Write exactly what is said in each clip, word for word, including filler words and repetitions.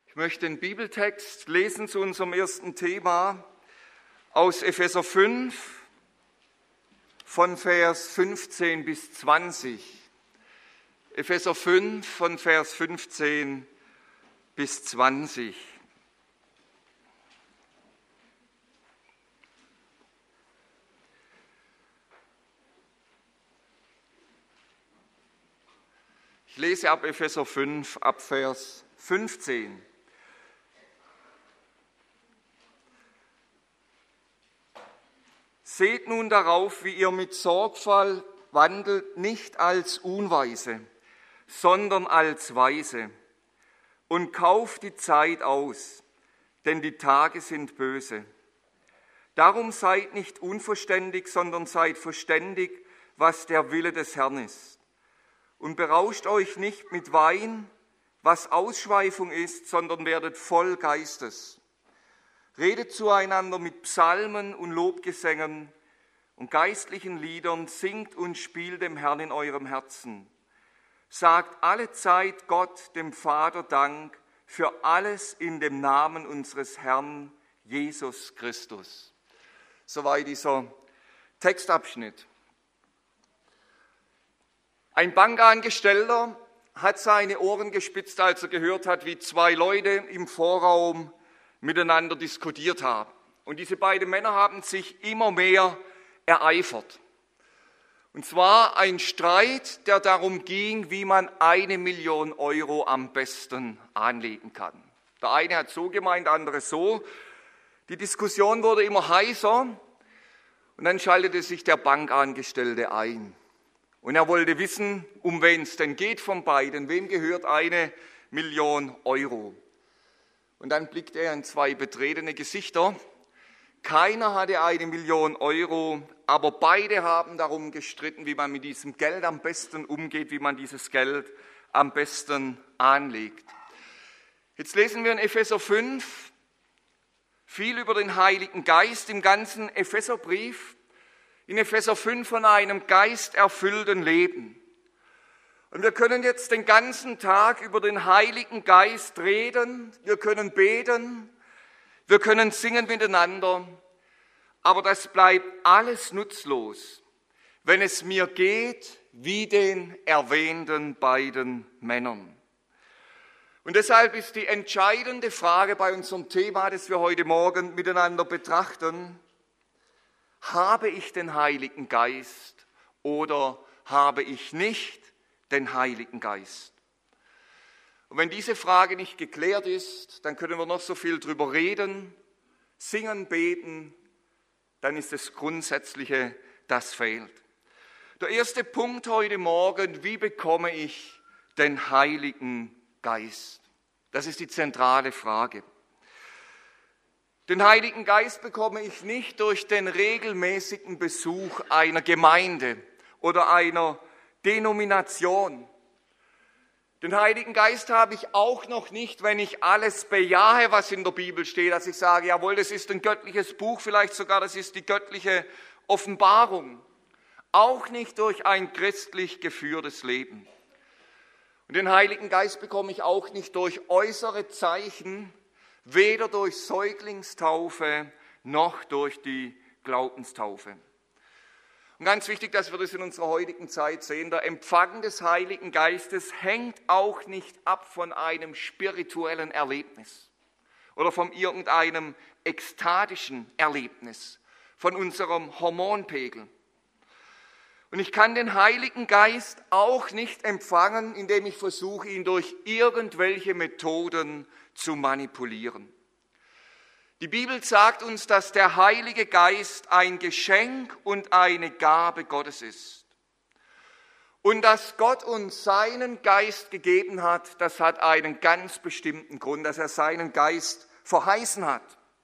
Ich möchte den Bibeltext lesen zu unserem ersten Thema aus Epheser fünf von Vers fünfzehn bis zwanzig. Epheser fünf von Vers fünfzehn bis zwanzig. Ich lese ab Epheser fünf, ab Vers fünfzehn. Seht nun darauf, wie ihr mit Sorgfalt wandelt, nicht als Unweise, sondern als Weise, und kauft die Zeit aus, denn die Tage sind böse. Darum seid nicht unverständig, sondern seid verständig, was der Wille des Herrn ist. Und berauscht euch nicht mit Wein, was Ausschweifung ist, sondern werdet voll Geistes. Redet zueinander mit Psalmen und Lobgesängen und geistlichen Liedern, singt und spielt dem Herrn in eurem Herzen. Sagt alle Zeit Gott, dem Vater, Dank für alles in dem Namen unseres Herrn Jesus Christus. Soweit dieser Textabschnitt. Ein Bankangestellter hat seine Ohren gespitzt, als er gehört hat, wie zwei Leute im Vorraum miteinander diskutiert haben. Und diese beiden Männer haben sich immer mehr ereifert. Und zwar ein Streit, der darum ging, wie man eine Million Euro am besten anlegen kann. Der eine hat so gemeint, der andere so. Die Diskussion wurde immer heißer und dann schaltete sich der Bankangestellte ein. Und er wollte wissen, um wen es denn geht von beiden, wem gehört eine Million Euro. Und dann blickte er in zwei betretene Gesichter. Keiner hatte eine Million Euro, aber beide haben darum gestritten, wie man mit diesem Geld am besten umgeht, wie man dieses Geld am besten anlegt. Jetzt lesen wir in Epheser fünf viel über den Heiligen Geist im ganzen Epheserbrief. In Epheser fünf von einem geisterfüllten Leben. Und wir können jetzt den ganzen Tag über den Heiligen Geist reden, wir können beten, wir können singen miteinander, aber das bleibt alles nutzlos, wenn es mir geht wie den erwähnten beiden Männern. Und deshalb ist die entscheidende Frage bei unserem Thema, das wir heute Morgen miteinander betrachten: Habe ich den Heiligen Geist oder habe ich nicht den Heiligen Geist? Und wenn diese Frage nicht geklärt ist, dann können wir noch so viel drüber reden, singen, beten, dann ist das Grundsätzliche, das fehlt. Der erste Punkt heute Morgen: Wie bekomme ich den Heiligen Geist? Das ist die zentrale Frage. Den Heiligen Geist bekomme ich nicht durch den regelmäßigen Besuch einer Gemeinde oder einer Denomination. Den Heiligen Geist habe ich auch noch nicht, wenn ich alles bejahe, was in der Bibel steht, dass ich sage, jawohl, das ist ein göttliches Buch, vielleicht sogar das ist die göttliche Offenbarung. Auch nicht durch ein christlich geführtes Leben. Und den Heiligen Geist bekomme ich auch nicht durch äußere Zeichen, weder durch Säuglingstaufe noch durch die Glaubenstaufe. Und ganz wichtig, dass wir das in unserer heutigen Zeit sehen: Der Empfang des Heiligen Geistes hängt auch nicht ab von einem spirituellen Erlebnis oder von irgendeinem ekstatischen Erlebnis, von unserem Hormonpegel. Und ich kann den Heiligen Geist auch nicht empfangen, indem ich versuche, ihn durch irgendwelche Methoden zu manipulieren. Die Bibel sagt uns, dass der Heilige Geist ein Geschenk und eine Gabe Gottes ist. Und dass Gott uns seinen Geist gegeben hat, das hat einen ganz bestimmten Grund, dass er seinen Geist verheißen hat.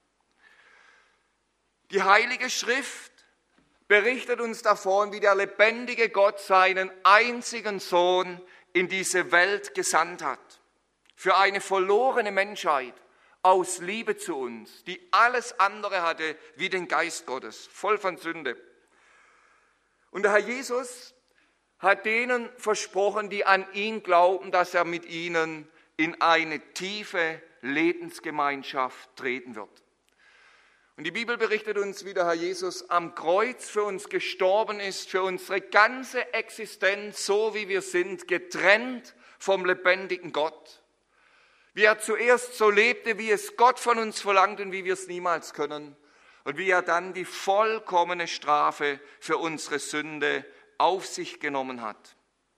Die Heilige Schrift berichtet uns davon, wie der lebendige Gott seinen einzigen Sohn in diese Welt gesandt hat. Für eine verlorene Menschheit, aus Liebe zu uns, die alles andere hatte wie den Geist Gottes, voll von Sünde. Und der Herr Jesus hat denen versprochen, die an ihn glauben, dass er mit ihnen in eine tiefe Lebensgemeinschaft treten wird. Und die Bibel berichtet uns, wie der Herr Jesus am Kreuz für uns gestorben ist, für unsere ganze Existenz, so wie wir sind, getrennt vom lebendigen Gott. Wie er zuerst so lebte, wie es Gott von uns verlangt und wie wir es niemals können. Und wie er dann die vollkommene Strafe für unsere Sünde auf sich genommen hat.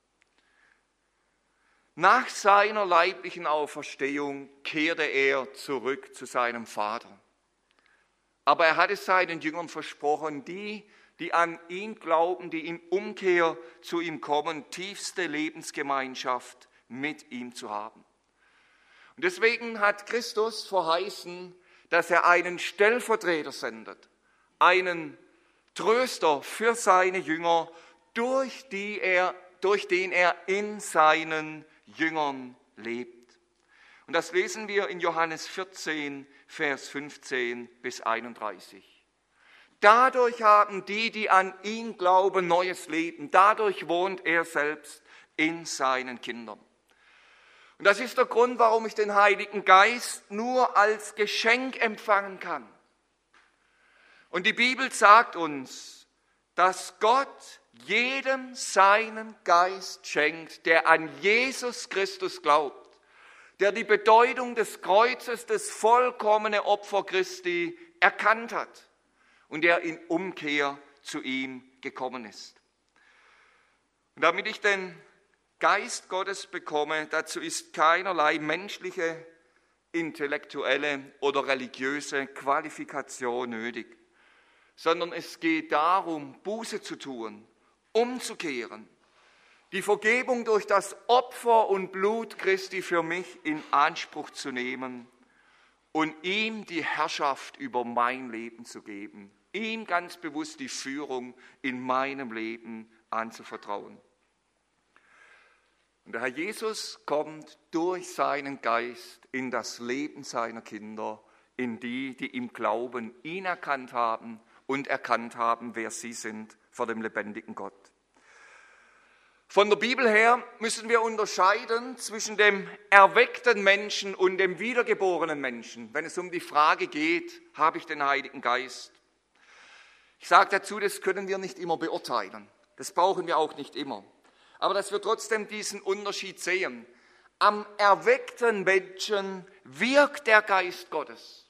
Nach seiner leiblichen Auferstehung kehrte er zurück zu seinem Vater. Aber er hatte seinen Jüngern versprochen, die, die an ihn glauben, die in Umkehr zu ihm kommen, tiefste Lebensgemeinschaft mit ihm zu haben. Und deswegen hat Christus verheißen, dass er einen Stellvertreter sendet, einen Tröster für seine Jünger, durch, die er, durch den er in seinen Jüngern lebt. Und das lesen wir in Johannes vierzehn, Vers fünfzehn bis einunddreißig. Dadurch haben die, die an ihn glauben, neues Leben. Dadurch wohnt er selbst in seinen Kindern. Und das ist der Grund, warum ich den Heiligen Geist nur als Geschenk empfangen kann. Und die Bibel sagt uns, dass Gott jedem seinen Geist schenkt, der an Jesus Christus glaubt, der die Bedeutung des Kreuzes, das vollkommene Opfer Christi erkannt hat und der in Umkehr zu ihm gekommen ist. Und damit ich den Geist Gottes bekomme, dazu ist keinerlei menschliche, intellektuelle oder religiöse Qualifikation nötig, sondern es geht darum, Buße zu tun, umzukehren, die Vergebung durch das Opfer und Blut Christi für mich in Anspruch zu nehmen und ihm die Herrschaft über mein Leben zu geben, ihm ganz bewusst die Führung in meinem Leben anzuvertrauen. Und der Herr Jesus kommt durch seinen Geist in das Leben seiner Kinder, in die, die im Glauben ihn erkannt haben und erkannt haben, wer sie sind vor dem lebendigen Gott. Von der Bibel her müssen wir unterscheiden zwischen dem erweckten Menschen und dem wiedergeborenen Menschen, wenn es um die Frage geht, habe ich den Heiligen Geist? Ich sage dazu, das können wir nicht immer beurteilen. Das brauchen wir auch nicht immer. Aber dass wir trotzdem diesen Unterschied sehen. Am erweckten Menschen wirkt der Geist Gottes.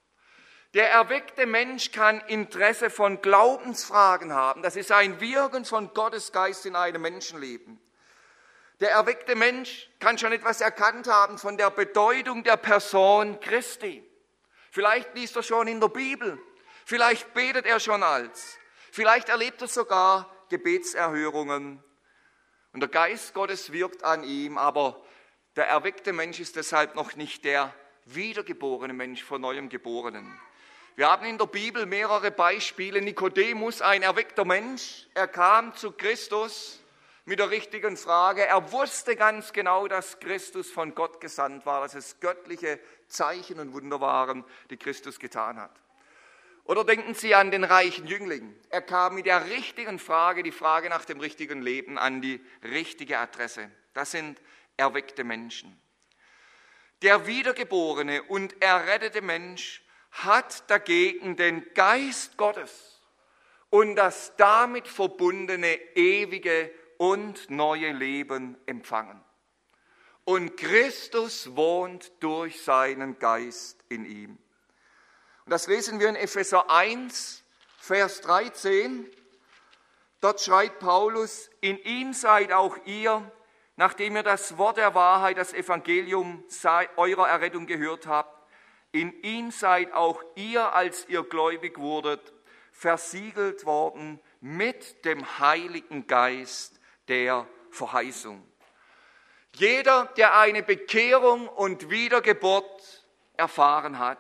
Der erweckte Mensch kann Interesse von Glaubensfragen haben. Das ist ein Wirken von Gottes Geist in einem Menschenleben. Der erweckte Mensch kann schon etwas erkannt haben von der Bedeutung der Person Christi. Vielleicht liest er schon in der Bibel. Vielleicht betet er schon als. Vielleicht erlebt er sogar Gebetserhörungen. Und der Geist Gottes wirkt an ihm, aber der erweckte Mensch ist deshalb noch nicht der wiedergeborene Mensch, von neuem Geborenen. Wir haben in der Bibel mehrere Beispiele. Nikodemus, ein erweckter Mensch, er kam zu Christus mit der richtigen Frage. Er wusste ganz genau, dass Christus von Gott gesandt war, dass es göttliche Zeichen und Wunder waren, die Christus getan hat. Oder denken Sie an den reichen Jüngling. Er kam mit der richtigen Frage, die Frage nach dem richtigen Leben, an die richtige Adresse. Das sind erweckte Menschen. Der wiedergeborene und errettete Mensch hat dagegen den Geist Gottes und das damit verbundene ewige und neue Leben empfangen. Und Christus wohnt durch seinen Geist in ihm. Und das lesen wir in Epheser eins, Vers dreizehn. Dort schreibt Paulus, in ihm seid auch ihr, nachdem ihr das Wort der Wahrheit, das Evangelium eurer Errettung gehört habt, in ihm seid auch ihr, als ihr gläubig wurdet, versiegelt worden mit dem Heiligen Geist der Verheißung. Jeder, der eine Bekehrung und Wiedergeburt erfahren hat,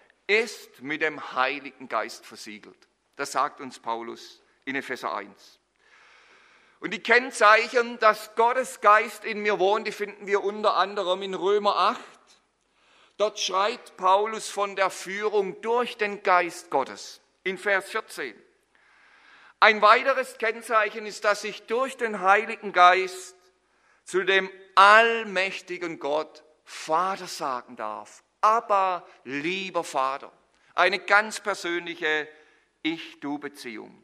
ist mit dem Heiligen Geist versiegelt. Das sagt uns Paulus in Epheser eins. Und die Kennzeichen, dass Gottes Geist in mir wohnt, die finden wir unter anderem in Römer acht. Dort schreibt Paulus von der Führung durch den Geist Gottes in Vers vierzehn. Ein weiteres Kennzeichen ist, dass ich durch den Heiligen Geist zu dem allmächtigen Gott Vater sagen darf. Aber lieber Vater. Eine ganz persönliche Ich-Du-Beziehung.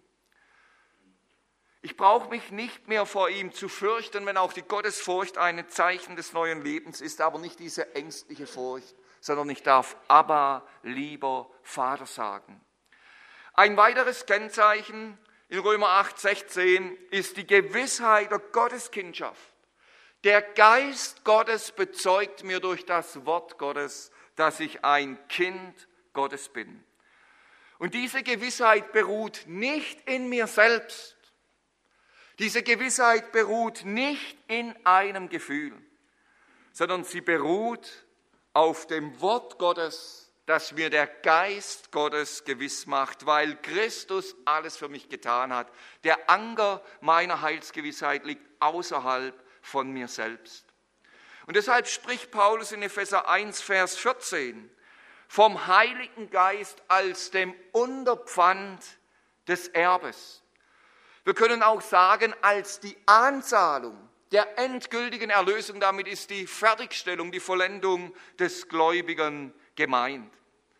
Ich brauche mich nicht mehr vor ihm zu fürchten, wenn auch die Gottesfurcht ein Zeichen des neuen Lebens ist, aber nicht diese ängstliche Furcht, sondern ich darf Abba, lieber Vater sagen. Ein weiteres Kennzeichen in Römer acht, sechzehn ist die Gewissheit der Gotteskindschaft. Der Geist Gottes bezeugt mir durch das Wort Gottes, dass ich ein Kind Gottes bin. Und diese Gewissheit beruht nicht in mir selbst. Diese Gewissheit beruht nicht in einem Gefühl, sondern sie beruht auf dem Wort Gottes, das mir der Geist Gottes gewiss macht, weil Christus alles für mich getan hat. Der Anker meiner Heilsgewissheit liegt außerhalb von mir selbst. Und deshalb spricht Paulus in Epheser eins, Vers vierzehn vom Heiligen Geist als dem Unterpfand des Erbes. Wir können auch sagen, als die Anzahlung der endgültigen Erlösung, damit ist die Fertigstellung, die Vollendung des Gläubigen gemeint.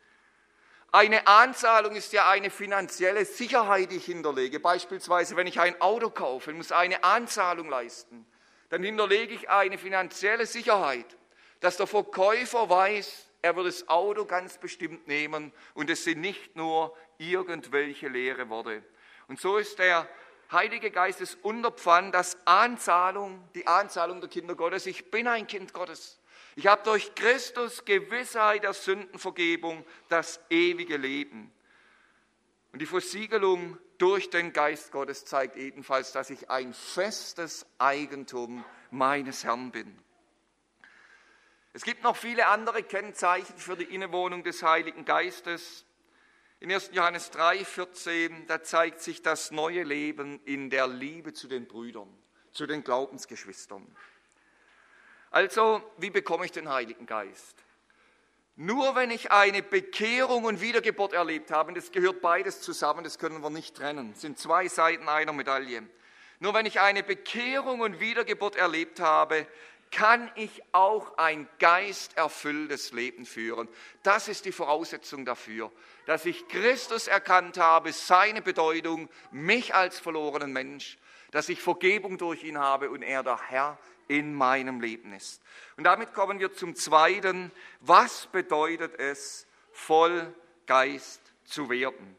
Eine Anzahlung ist ja eine finanzielle Sicherheit, die ich hinterlege. Beispielsweise, wenn ich ein Auto kaufe, muss eine Anzahlung leisten. Dann hinterlege ich eine finanzielle Sicherheit, dass der Verkäufer weiß, er wird das Auto ganz bestimmt nehmen und es sind nicht nur irgendwelche leere Worte. Und so ist der Heilige Geist das Unterpfand, das Anzahlung, die Anzahlung der Kinder Gottes. Ich bin ein Kind Gottes. Ich habe durch Christus Gewissheit der Sündenvergebung, das ewige Leben. Und die Versiegelung durch den Geist Gottes zeigt ebenfalls, dass ich ein festes Eigentum meines Herrn bin. Es gibt noch viele andere Kennzeichen für die Innewohnung des Heiligen Geistes. In erster Johannes drei, vierzehn, da zeigt sich das neue Leben in der Liebe zu den Brüdern, zu den Glaubensgeschwistern. Also, wie bekomme ich den Heiligen Geist? Nur wenn ich eine Bekehrung und Wiedergeburt erlebt habe, und das gehört beides zusammen, das können wir nicht trennen, das sind zwei Seiten einer Medaille. Nur wenn ich eine Bekehrung und Wiedergeburt erlebt habe, kann ich auch ein geisterfülltes Leben führen. Das ist die Voraussetzung dafür, dass ich Christus erkannt habe, seine Bedeutung, mich als verlorenen Mensch, dass ich Vergebung durch ihn habe und er der Herr in meinem Leben ist. Und damit kommen wir zum Zweiten. Was bedeutet es, voll Geist zu werden?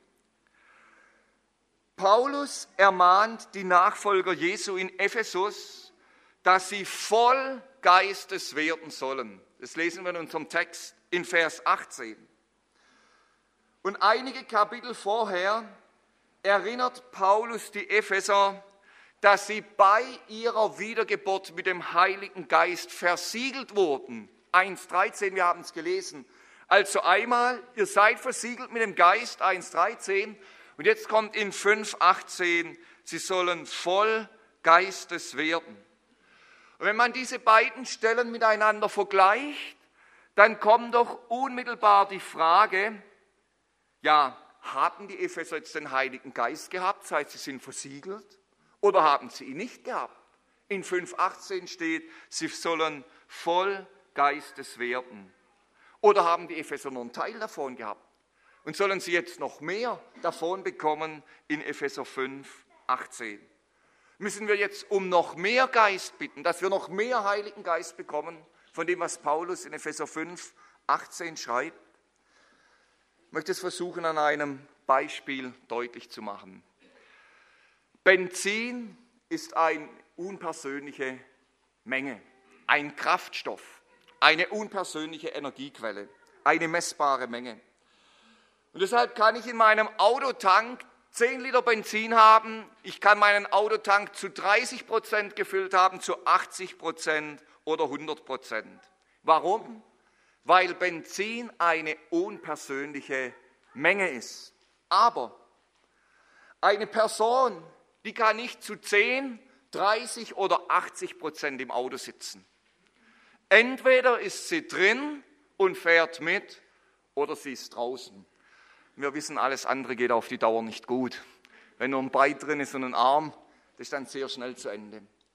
Paulus ermahnt die Nachfolger Jesu in Ephesus, dass sie voll Geistes werden sollen. Das lesen wir in unserem Text in Vers achtzehn. Und einige Kapitel vorher erinnert Paulus die Epheser, dass sie bei ihrer Wiedergeburt mit dem Heiligen Geist versiegelt wurden. eins dreizehn, wir haben es gelesen. Also einmal, ihr seid versiegelt mit dem Geist, eins dreizehn. Und jetzt kommt in fünf achtzehn, sie sollen voll Geistes werden. Und wenn man diese beiden Stellen miteinander vergleicht, dann kommt doch unmittelbar die Frage, ja, haben die Epheser jetzt den Heiligen Geist gehabt, das heißt, sie sind versiegelt, oder haben sie ihn nicht gehabt? In fünf achtzehn steht, sie sollen voll Geistes werden. Oder haben die Epheser nur einen Teil davon gehabt? Und sollen sie jetzt noch mehr davon bekommen in Epheser fünf achtzehn? Müssen wir jetzt um noch mehr Geist bitten, dass wir noch mehr Heiligen Geist bekommen, von dem, was Paulus in Epheser fünf achtzehn schreibt? Ich möchte es versuchen, an einem Beispiel deutlich zu machen. Benzin ist eine unpersönliche Menge, ein Kraftstoff, eine unpersönliche Energiequelle, eine messbare Menge. Und deshalb kann ich in meinem Autotank zehn Liter Benzin haben, ich kann meinen Autotank zu dreißig Prozent gefüllt haben, zu achtzig Prozent oder hundert Prozent. Warum? Weil Benzin eine unpersönliche Menge ist. Aber eine Person, die kann nicht zu zehn, dreißig oder achtzig Prozent im Auto sitzen. Entweder ist sie drin und fährt mit, oder sie ist draußen. Wir wissen, alles andere geht auf die Dauer nicht gut. Wenn nur ein Bein drin ist und ein Arm, das ist dann sehr schnell zu Ende.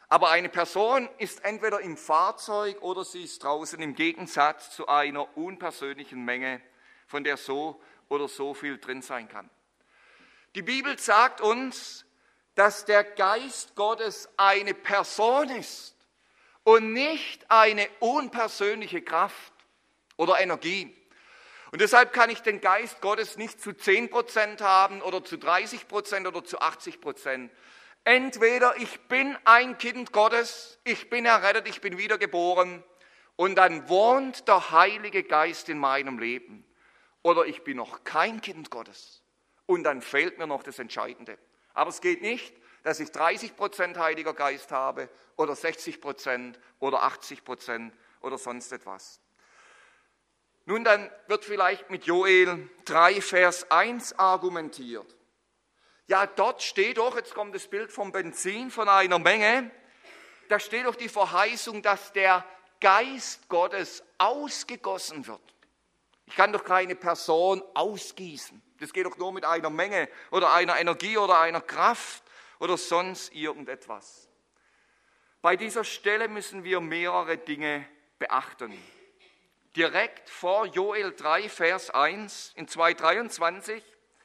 Aber eine Person ist entweder im Fahrzeug oder sie ist draußen, im Gegensatz zu einer unpersönlichen Menge, von der so oder so viel drin sein kann. Die Bibel sagt uns, dass der Geist Gottes eine Person ist und nicht eine unpersönliche Kraft oder Energie. Und deshalb kann ich den Geist Gottes nicht zu zehn Prozent haben oder zu dreißig Prozent oder zu achtzig Prozent. Entweder ich bin ein Kind Gottes, ich bin errettet, ich bin wiedergeboren und dann wohnt der Heilige Geist in meinem Leben. Oder ich bin noch kein Kind Gottes und dann fehlt mir noch das Entscheidende. Aber es geht nicht, dass ich dreißig Prozent Heiliger Geist habe oder sechzig Prozent oder achtzig Prozent oder sonst etwas. Nun, dann wird vielleicht mit Joel drei, Vers eins argumentiert. Ja, dort steht doch, jetzt kommt das Bild vom Benzin von einer Menge, da steht doch die Verheißung, dass der Geist Gottes ausgegossen wird. Ich kann doch keine Person ausgießen. Das geht doch nur mit einer Menge oder einer Energie oder einer Kraft oder sonst irgendetwas. Bei dieser Stelle müssen wir mehrere Dinge beachten. Direkt vor Joel drei, Vers eins in zwei dreiundzwanzig,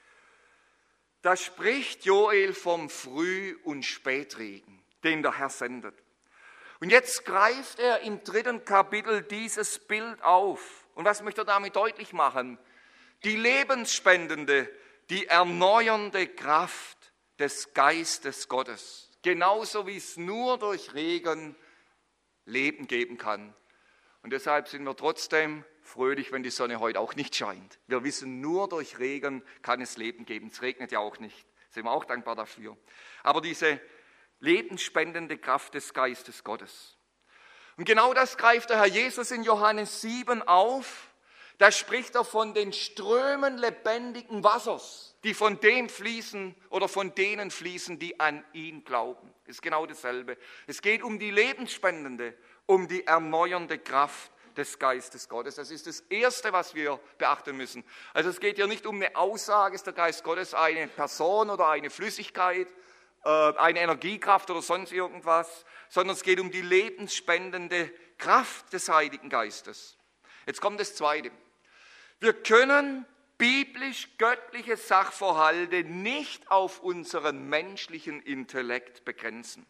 da spricht Joel vom Früh- und Spätregen, den der Herr sendet. Und jetzt greift er im dritten Kapitel dieses Bild auf. Und was möchte er damit deutlich machen? Die lebensspendende, die erneuernde Kraft des Geistes Gottes. Genauso wie es nur durch Regen Leben geben kann. Und deshalb sind wir trotzdem fröhlich, wenn die Sonne heute auch nicht scheint. Wir wissen, nur durch Regen kann es Leben geben. Es regnet ja auch nicht. Sind wir auch dankbar dafür. Aber diese lebensspendende Kraft des Geistes Gottes. Und genau das greift der Herr Jesus in Johannes sieben auf. Da spricht er von den Strömen lebendigen Wassers, die von dem fließen oder von denen fließen, die an ihn glauben. Das ist genau dasselbe. Es geht um die lebensspendende, um die erneuernde Kraft des Geistes Gottes. Das ist das Erste, was wir beachten müssen. Also es geht hier nicht um eine Aussage, ist der Geist Gottes eine Person oder eine Flüssigkeit, eine Energiekraft oder sonst irgendwas, sondern es geht um die lebensspendende Kraft des Heiligen Geistes. Jetzt kommt das Zweite. Wir können biblisch-göttliche Sachverhalte nicht auf unseren menschlichen Intellekt begrenzen.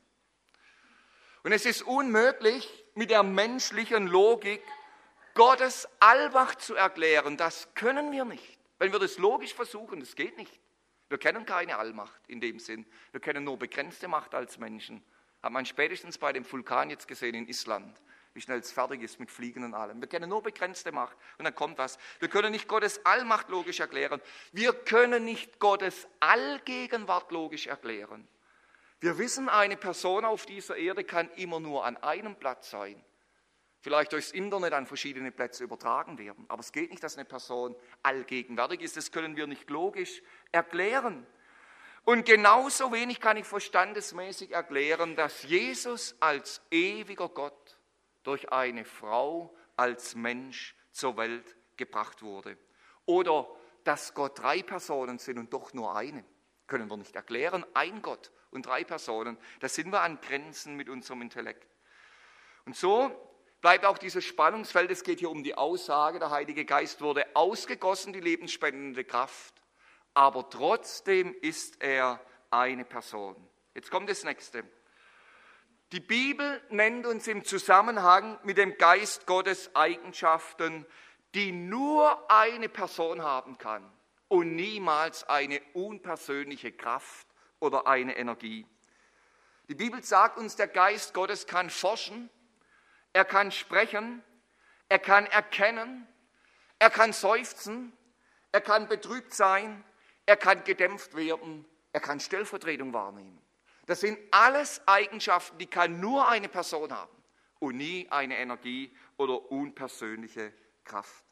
Und es ist unmöglich, mit der menschlichen Logik Gottes Allmacht zu erklären. Das können wir nicht. Wenn wir das logisch versuchen, das geht nicht. Wir kennen keine Allmacht in dem Sinn. Wir kennen nur begrenzte Macht als Menschen. Hat man spätestens bei dem Vulkan jetzt gesehen in Island, wie schnell es fertig ist mit Fliegen und allem. Wir kennen nur begrenzte Macht und dann kommt was. Wir können nicht Gottes Allmacht logisch erklären. Wir können nicht Gottes Allgegenwart logisch erklären. Wir wissen, eine Person auf dieser Erde kann immer nur an einem Platz sein. Vielleicht durchs Internet an verschiedene Plätze übertragen werden. Aber es geht nicht, dass eine Person allgegenwärtig ist. Das können wir nicht logisch erklären. Und genauso wenig kann ich verstandesmäßig erklären, dass Jesus als ewiger Gott durch eine Frau als Mensch zur Welt gebracht wurde. Oder dass Gott drei Personen sind und doch nur eine. Können wir nicht erklären. Ein Gott und drei Personen. Da sind wir an Grenzen mit unserem Intellekt. Und so bleibt auch dieses Spannungsfeld. Es geht hier um die Aussage, der Heilige Geist wurde ausgegossen, die lebensspendende Kraft. Aber trotzdem ist er eine Person. Jetzt kommt das Nächste. Die Bibel nennt uns im Zusammenhang mit dem Geist Gottes Eigenschaften, die nur eine Person haben kann und niemals eine unpersönliche Kraft oder eine Energie. Die Bibel sagt uns, der Geist Gottes kann forschen, er kann sprechen, er kann erkennen, er kann seufzen, er kann betrübt sein, er kann gedämpft werden, er kann Stellvertretung wahrnehmen. Das sind alles Eigenschaften, die kann nur eine Person haben und nie eine Energie oder unpersönliche Kraft.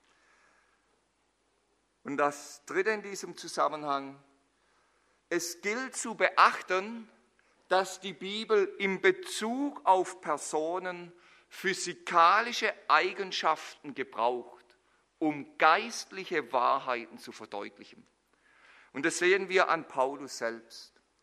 Und das Dritte in diesem Zusammenhang, es gilt zu beachten, dass die Bibel in Bezug auf Personen physikalische Eigenschaften gebraucht, um geistliche Wahrheiten zu verdeutlichen. Und das sehen wir an Paulus selbst.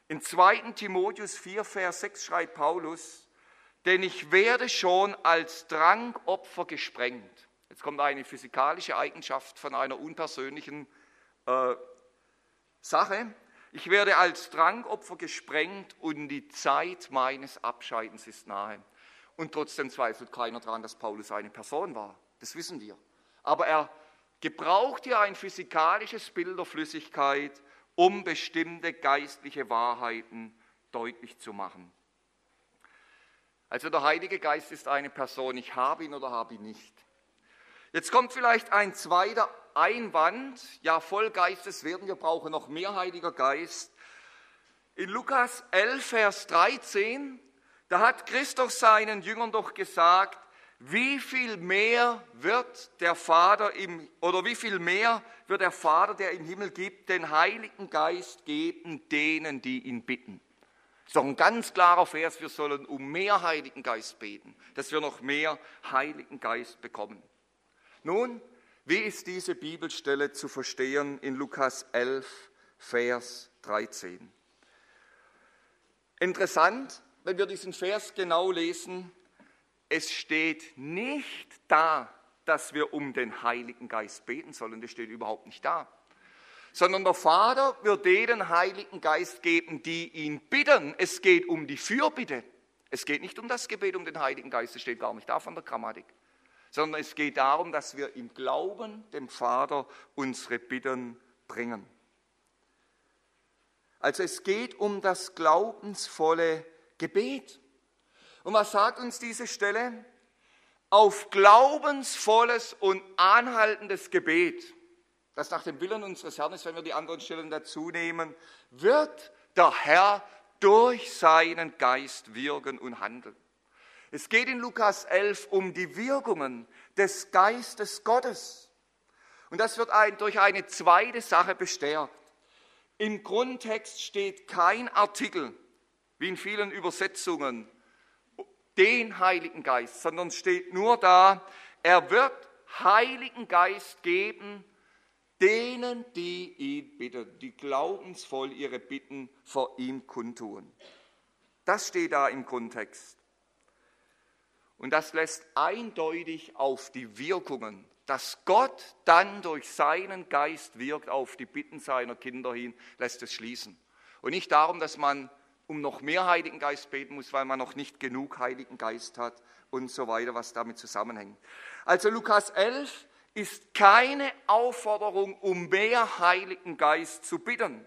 In zweiten Timotheus vier, Vers sechs schreibt Paulus, denn ich werde schon als Trankopfer gesprengt. Jetzt kommt eine physikalische Eigenschaft von einer unpersönlichen äh, Sache. Ich werde als Trankopfer gesprengt und die Zeit meines Abscheidens ist nahe. Und trotzdem zweifelt keiner daran, dass Paulus eine Person war. Das wissen wir. Aber er gebraucht hier ein physikalisches Bild der Flüssigkeit, um bestimmte geistliche Wahrheiten deutlich zu machen. Also der Heilige Geist ist eine Person, ich habe ihn oder habe ihn nicht. Jetzt kommt vielleicht ein zweiter Einwand, ja voll Geistes werden wir brauchen noch mehr Heiliger Geist. In Lukas elf, Vers dreizehn, da hat Christus seinen Jüngern doch gesagt, wie viel mehr wird der Vater im, oder wie viel mehr wird der Vater, der im Himmel gibt, den Heiligen Geist geben, denen, die ihn bitten. Das ist doch ein ganz klarer Vers, wir sollen um mehr Heiligen Geist beten, dass wir noch mehr Heiligen Geist bekommen. Nun, wie ist diese Bibelstelle zu verstehen in Lukas elf, Vers dreizehn? Interessant, wenn wir diesen Vers genau lesen, es steht nicht da, dass wir um den Heiligen Geist beten sollen, das steht überhaupt nicht da. Sondern der Vater wird denen Heiligen Geist geben, die ihn bitten. Es geht um die Fürbitte. Es geht nicht um das Gebet um den Heiligen Geist, das steht gar nicht da von der Grammatik. Sondern es geht darum, dass wir im Glauben dem Vater unsere Bitten bringen. Also es geht um das glaubensvolle Gebet. Und was sagt uns diese Stelle? Auf glaubensvolles und anhaltendes Gebet, das nach dem Willen unseres Herrn ist, wenn wir die anderen Stellen dazu nehmen, wird der Herr durch seinen Geist wirken und handeln. Es geht in Lukas elf um die Wirkungen des Geistes Gottes. Und das wird ein, durch eine zweite Sache bestärkt. Im Grundtext steht kein Artikel, wie in vielen Übersetzungen, den Heiligen Geist, sondern steht nur da, er wird Heiligen Geist geben, denen, die ihn bitten, die glaubensvoll ihre Bitten vor ihm kundtun. Das steht da im Grundtext. Und das lässt eindeutig auf die Wirkungen, dass Gott dann durch seinen Geist wirkt auf die Bitten seiner Kinder hin, lässt es schließen. Und nicht darum, dass man um noch mehr Heiligen Geist beten muss, weil man noch nicht genug Heiligen Geist hat und so weiter, was damit zusammenhängt. Also Lukas elf ist keine Aufforderung, um mehr Heiligen Geist zu bitten,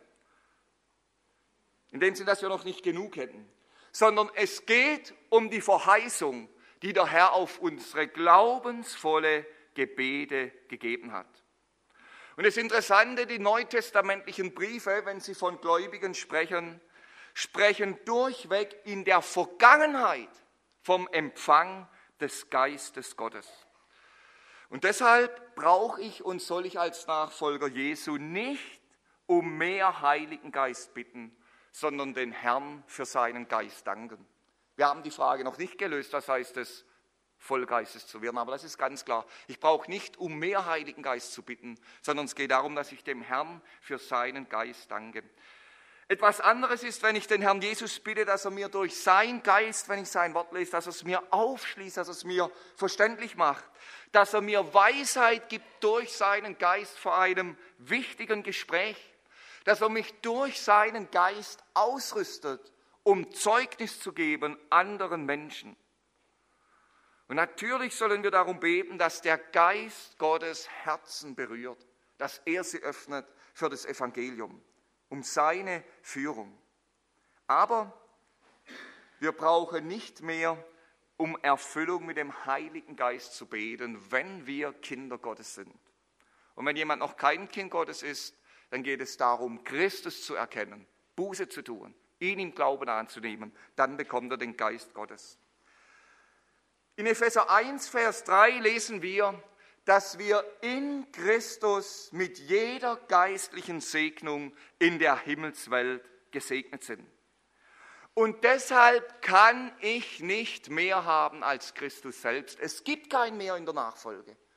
in dem Sinne, dass wir noch nicht genug hätten, sondern es geht um die Verheißung, die der Herr auf unsere glaubensvolle Gebete gegeben hat. Und das Interessante, die neutestamentlichen Briefe, wenn sie von Gläubigen sprechen, sprechen durchweg in der Vergangenheit vom Empfang des Geistes Gottes. Und deshalb brauche ich und soll ich als Nachfolger Jesu nicht um mehr Heiligen Geist bitten, sondern den Herrn für seinen Geist danken. Wir haben die Frage noch nicht gelöst, was heißt es, voll Geistes zu werden, aber das ist ganz klar. Ich brauche nicht um mehr Heiligen Geist zu bitten, sondern es geht darum, dass ich dem Herrn für seinen Geist danke. Etwas anderes ist, wenn ich den Herrn Jesus bitte, dass er mir durch seinen Geist, wenn ich sein Wort lese, dass er es mir aufschließt, dass er es mir verständlich macht, dass er mir Weisheit gibt durch seinen Geist vor einem wichtigen Gespräch, dass er mich durch seinen Geist ausrüstet, um Zeugnis zu geben anderen Menschen. Und natürlich sollen wir darum beten, dass der Geist Gottes Herzen berührt, dass er sie öffnet für das Evangelium, um seine Führung. Aber wir brauchen nicht mehr, um Erfüllung mit dem Heiligen Geist zu beten, wenn wir Kinder Gottes sind. Und wenn jemand noch kein Kind Gottes ist, dann geht es darum, Christus zu erkennen, Buße zu tun, ihn im Glauben anzunehmen. Dann bekommt er den Geist Gottes. In Epheser eins, Vers drei lesen wir, dass wir in Christus mit jeder geistlichen Segnung in der Himmelswelt gesegnet sind. Und deshalb kann ich nicht mehr haben als Christus selbst. Es gibt kein Mehr in der Nachfolge.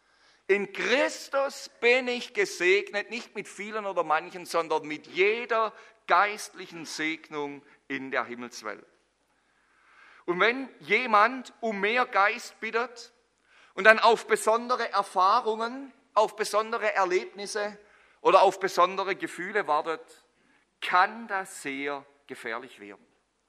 In Christus bin ich gesegnet, nicht mit vielen oder manchen, sondern mit jeder geistlichen Segnung in der Himmelswelt. Und wenn jemand um mehr Geist bittet und dann auf besondere Erfahrungen, auf besondere Erlebnisse oder auf besondere Gefühle wartet, kann das sehr gefährlich werden.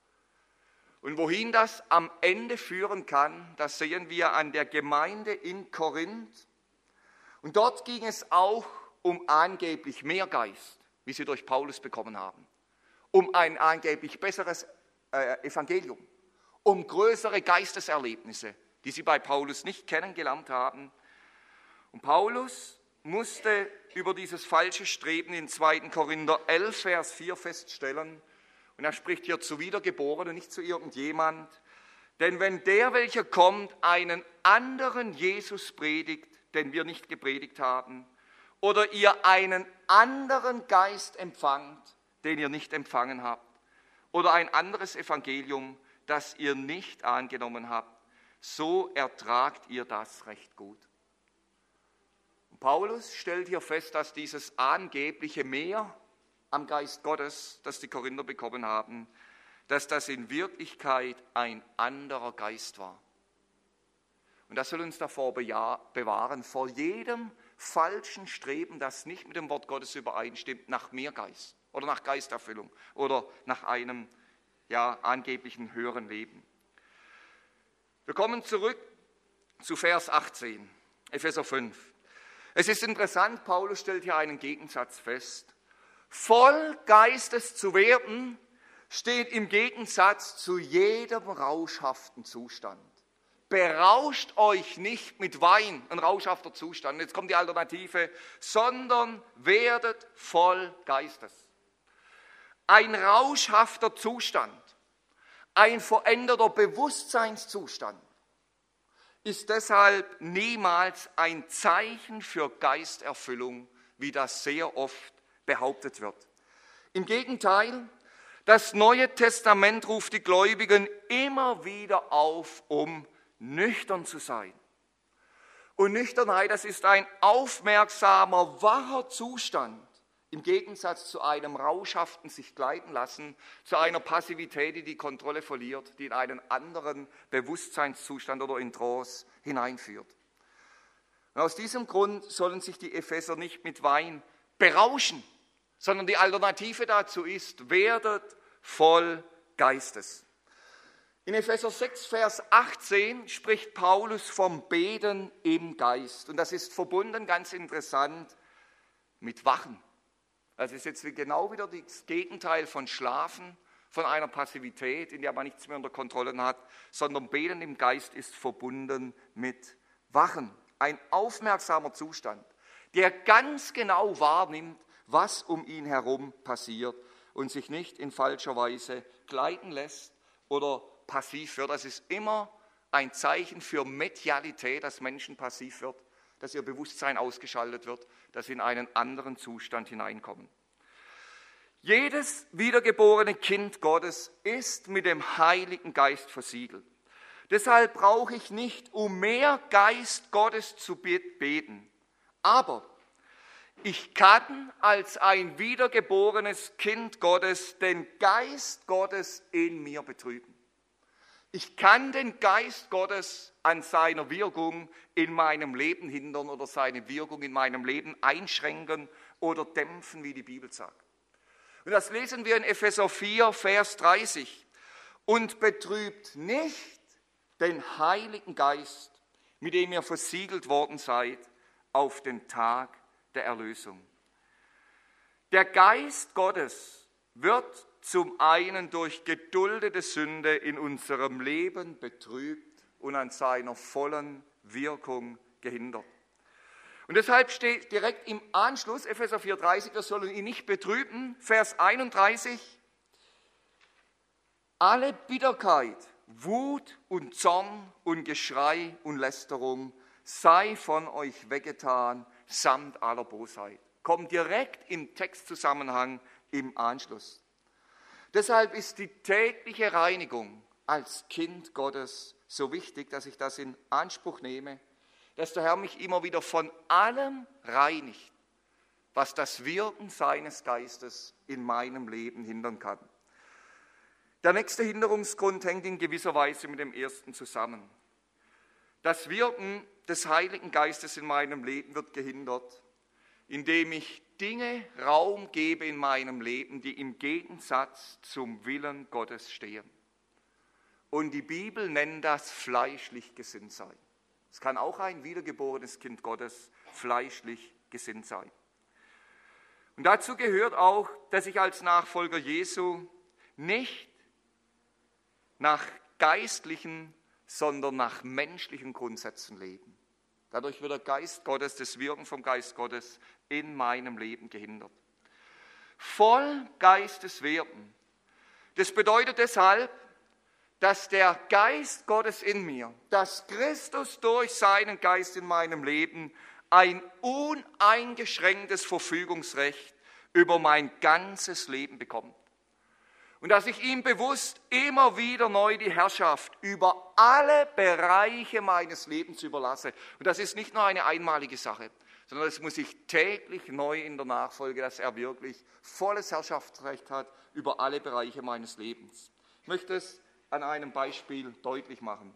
Und wohin das am Ende führen kann, das sehen wir an der Gemeinde in Korinth. Und dort ging es auch um angeblich mehr Geist, wie sie durch Paulus bekommen haben, um ein angeblich besseres äh, Evangelium, um größere Geisteserlebnisse, die sie bei Paulus nicht kennengelernt haben. Und Paulus musste über dieses falsche Streben in zweiten Korinther elf, Vers vier feststellen. Und er spricht hier zu Wiedergeborenen, nicht zu irgendjemand. Denn wenn der, welcher kommt, einen anderen Jesus predigt, den wir nicht gepredigt haben, oder ihr einen anderen Geist empfangt, den ihr nicht empfangen habt, oder ein anderes Evangelium, das ihr nicht angenommen habt, so ertragt ihr das recht gut. Und Paulus stellt hier fest, dass dieses angebliche Mehr am Geist Gottes, das die Korinther bekommen haben, dass das in Wirklichkeit ein anderer Geist war. Und das soll uns davor bewahren, vor jedem falschen Streben, das nicht mit dem Wort Gottes übereinstimmt, nach mehr Geist oder nach Geisterfüllung oder nach einem ja, angeblichen höheren Leben. Wir kommen zurück zu Vers achtzehn, Epheser fünf. Es ist interessant, Paulus stellt hier einen Gegensatz fest. Voll Geistes zu werden, steht im Gegensatz zu jedem rauschhaften Zustand. Berauscht euch nicht mit Wein, ein rauschhafter Zustand. Jetzt kommt die Alternative, sondern werdet voll Geistes. Ein rauschhafter Zustand, ein veränderter Bewusstseinszustand ist deshalb niemals ein Zeichen für Geisterfüllung, wie das sehr oft behauptet wird. Im Gegenteil, das Neue Testament ruft die Gläubigen immer wieder auf, um nüchtern zu sein. Und Nüchternheit, das ist ein aufmerksamer, wacher Zustand, im Gegensatz zu einem rauschhaften sich gleiten lassen, zu einer Passivität, die die Kontrolle verliert, die in einen anderen Bewusstseinszustand oder in Trance hineinführt. Und aus diesem Grund sollen sich die Epheser nicht mit Wein berauschen, sondern die Alternative dazu ist, werdet voll Geistes. In Epheser sechs, Vers achtzehn spricht Paulus vom Beten im Geist. Und das ist verbunden, ganz interessant, mit Wachen. Das ist jetzt genau wieder das Gegenteil von Schlafen, von einer Passivität, in der man nichts mehr unter Kontrolle hat, sondern Beten im Geist ist verbunden mit Wachen. Ein aufmerksamer Zustand, der ganz genau wahrnimmt, was um ihn herum passiert und sich nicht in falscher Weise gleiten lässt oder passiv wird. Das ist immer ein Zeichen für Medialität, dass Menschen passiv wird, dass ihr Bewusstsein ausgeschaltet wird, dass sie in einen anderen Zustand hineinkommen. Jedes wiedergeborene Kind Gottes ist mit dem Heiligen Geist versiegelt. Deshalb brauche ich nicht um mehr Geist Gottes zu beten. Aber ich kann als ein wiedergeborenes Kind Gottes den Geist Gottes in mir betrüben. Ich kann den Geist Gottes an seiner Wirkung in meinem Leben hindern oder seine Wirkung in meinem Leben einschränken oder dämpfen, wie die Bibel sagt. Und das lesen wir in Epheser vier, Vers dreißig. Und betrübt nicht den Heiligen Geist, mit dem ihr versiegelt worden seid, auf den Tag der Erlösung. Der Geist Gottes wird zum einen durch geduldete Sünde in unserem Leben betrübt und an seiner vollen Wirkung gehindert. Und deshalb steht direkt im Anschluss, Epheser vier dreißig, wir sollen ihn nicht betrüben, Vers einunddreißig, alle Bitterkeit, Wut und Zorn und Geschrei und Lästerung sei von euch weggetan, samt aller Bosheit. Kommt direkt im Textzusammenhang im Anschluss. Deshalb ist die tägliche Reinigung als Kind Gottes so wichtig, dass ich das in Anspruch nehme, dass der Herr mich immer wieder von allem reinigt, was das Wirken seines Geistes in meinem Leben hindern kann. Der nächste Hinderungsgrund hängt in gewisser Weise mit dem ersten zusammen. Das Wirken des Heiligen Geistes in meinem Leben wird gehindert, indem ich Dinge Raum gebe in meinem Leben, die im Gegensatz zum Willen Gottes stehen. Und die Bibel nennt das fleischlich gesinnt sein. Es kann auch ein wiedergeborenes Kind Gottes fleischlich gesinnt sein. Und dazu gehört auch, dass ich als Nachfolger Jesu nicht nach geistlichen, sondern nach menschlichen Grundsätzen lebe. Dadurch wird der Geist Gottes, das Wirken vom Geist Gottes in meinem Leben gehindert. Voll Geistes werden. Das bedeutet deshalb, dass der Geist Gottes in mir, dass Christus durch seinen Geist in meinem Leben ein uneingeschränktes Verfügungsrecht über mein ganzes Leben bekommt. Und dass ich ihm bewusst immer wieder neu die Herrschaft über alle Bereiche meines Lebens überlasse. Und das ist nicht nur eine einmalige Sache, sondern das muss ich täglich neu in der Nachfolge, dass er wirklich volles Herrschaftsrecht hat über alle Bereiche meines Lebens. Ich möchte es an einem Beispiel deutlich machen.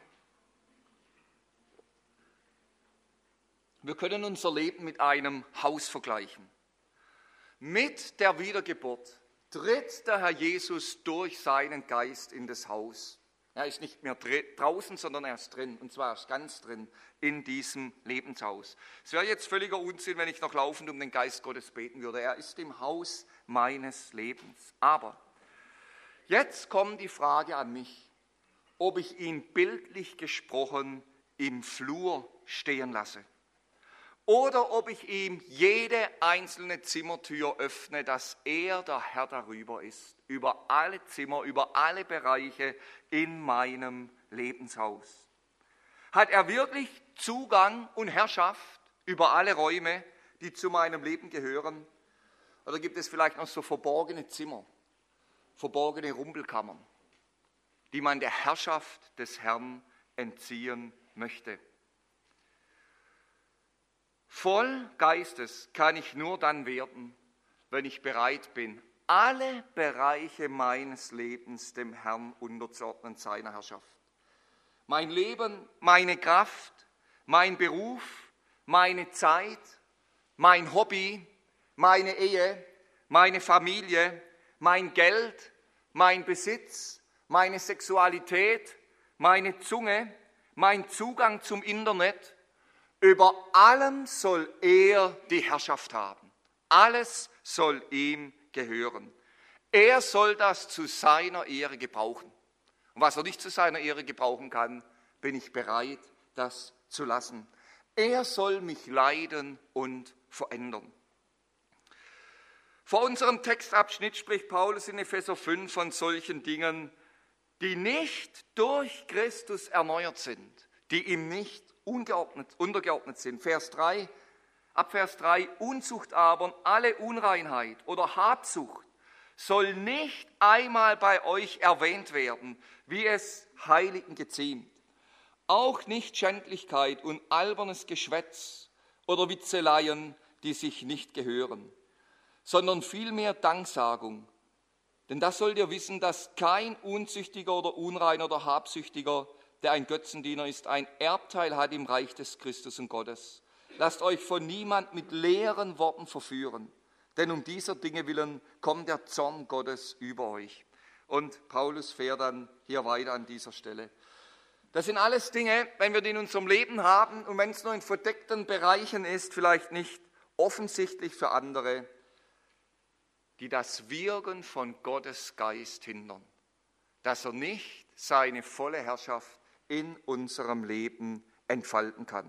Wir können unser Leben mit einem Haus vergleichen. Mit der Wiedergeburt tritt der Herr Jesus durch seinen Geist in das Haus. Er ist nicht mehr draußen, sondern er ist drin, und zwar erst ganz drin in diesem Lebenshaus. Es wäre jetzt völliger Unsinn, wenn ich noch laufend um den Geist Gottes beten würde. Er ist im Haus meines Lebens. Aber jetzt kommt die Frage an mich, ob ich ihn bildlich gesprochen im Flur stehen lasse. Oder ob ich ihm jede einzelne Zimmertür öffne, dass er der Herr darüber ist, über alle Zimmer, über alle Bereiche in meinem Lebenshaus. Hat er wirklich Zugang und Herrschaft über alle Räume, die zu meinem Leben gehören? Oder gibt es vielleicht noch so verborgene Zimmer, verborgene Rumpelkammern, die man der Herrschaft des Herrn entziehen möchte? Voll Geistes kann ich nur dann werden, wenn ich bereit bin, alle Bereiche meines Lebens dem Herrn unterzuordnen, seiner Herrschaft. Mein Leben, meine Kraft, mein Beruf, meine Zeit, mein Hobby, meine Ehe, meine Familie, mein Geld, mein Besitz, meine Sexualität, meine Zunge, mein Zugang zum Internet. Über allem soll er die Herrschaft haben. Alles soll ihm gehören. Er soll das zu seiner Ehre gebrauchen. Und was er nicht zu seiner Ehre gebrauchen kann, bin ich bereit, das zu lassen. Er soll mich leiten und verändern. Vor unserem Textabschnitt spricht Paulus in Epheser fünf von solchen Dingen, die nicht durch Christus erneuert sind, die ihm nicht Ungeordnet, untergeordnet sind. Vers drei, ab Vers drei, Unzucht aber und alle Unreinheit oder Habsucht soll nicht einmal bei euch erwähnt werden, wie es Heiligen geziemt. Auch nicht Schändlichkeit und albernes Geschwätz oder Witzeleien, die sich nicht gehören, sondern vielmehr Danksagung. Denn das sollt ihr wissen, dass kein Unzüchtiger oder Unreiner oder Habsüchtiger, der ein Götzendiener ist, ein Erbteil hat im Reich des Christus und Gottes. Lasst euch von niemand mit leeren Worten verführen, denn um dieser Dinge willen kommt der Zorn Gottes über euch. Und Paulus fährt dann hier weiter an dieser Stelle. Das sind alles Dinge, wenn wir die in unserem Leben haben und wenn es nur in verdeckten Bereichen ist, vielleicht nicht offensichtlich für andere, die das Wirken von Gottes Geist hindern, dass er nicht seine volle Herrschaft in unserem Leben entfalten kann.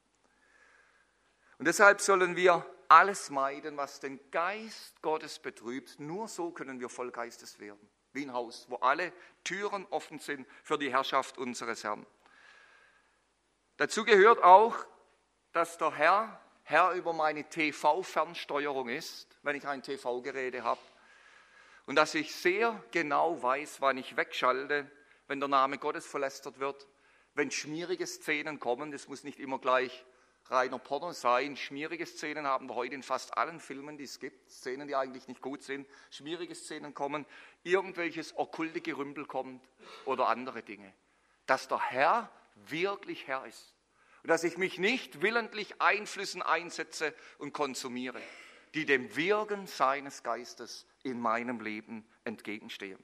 Und deshalb sollen wir alles meiden, was den Geist Gottes betrübt. Nur so können wir voll Geistes werden, wie ein Haus, wo alle Türen offen sind für die Herrschaft unseres Herrn. Dazu gehört auch, dass der Herr Herr über meine T V-Fernsteuerung ist, wenn ich ein T V-Gerät habe, und dass ich sehr genau weiß, wann ich wegschalte, wenn der Name Gottes verlästert wird, wenn schmierige Szenen kommen, das muss nicht immer gleich reiner Porno sein, schmierige Szenen haben wir heute in fast allen Filmen, die es gibt, Szenen, die eigentlich nicht gut sind, schmierige Szenen kommen, irgendwelches okkulte Gerümpel kommt oder andere Dinge. Dass der Herr wirklich Herr ist und dass ich mich nicht willentlich Einflüssen einsetze und konsumiere, die dem Wirken seines Geistes in meinem Leben entgegenstehen.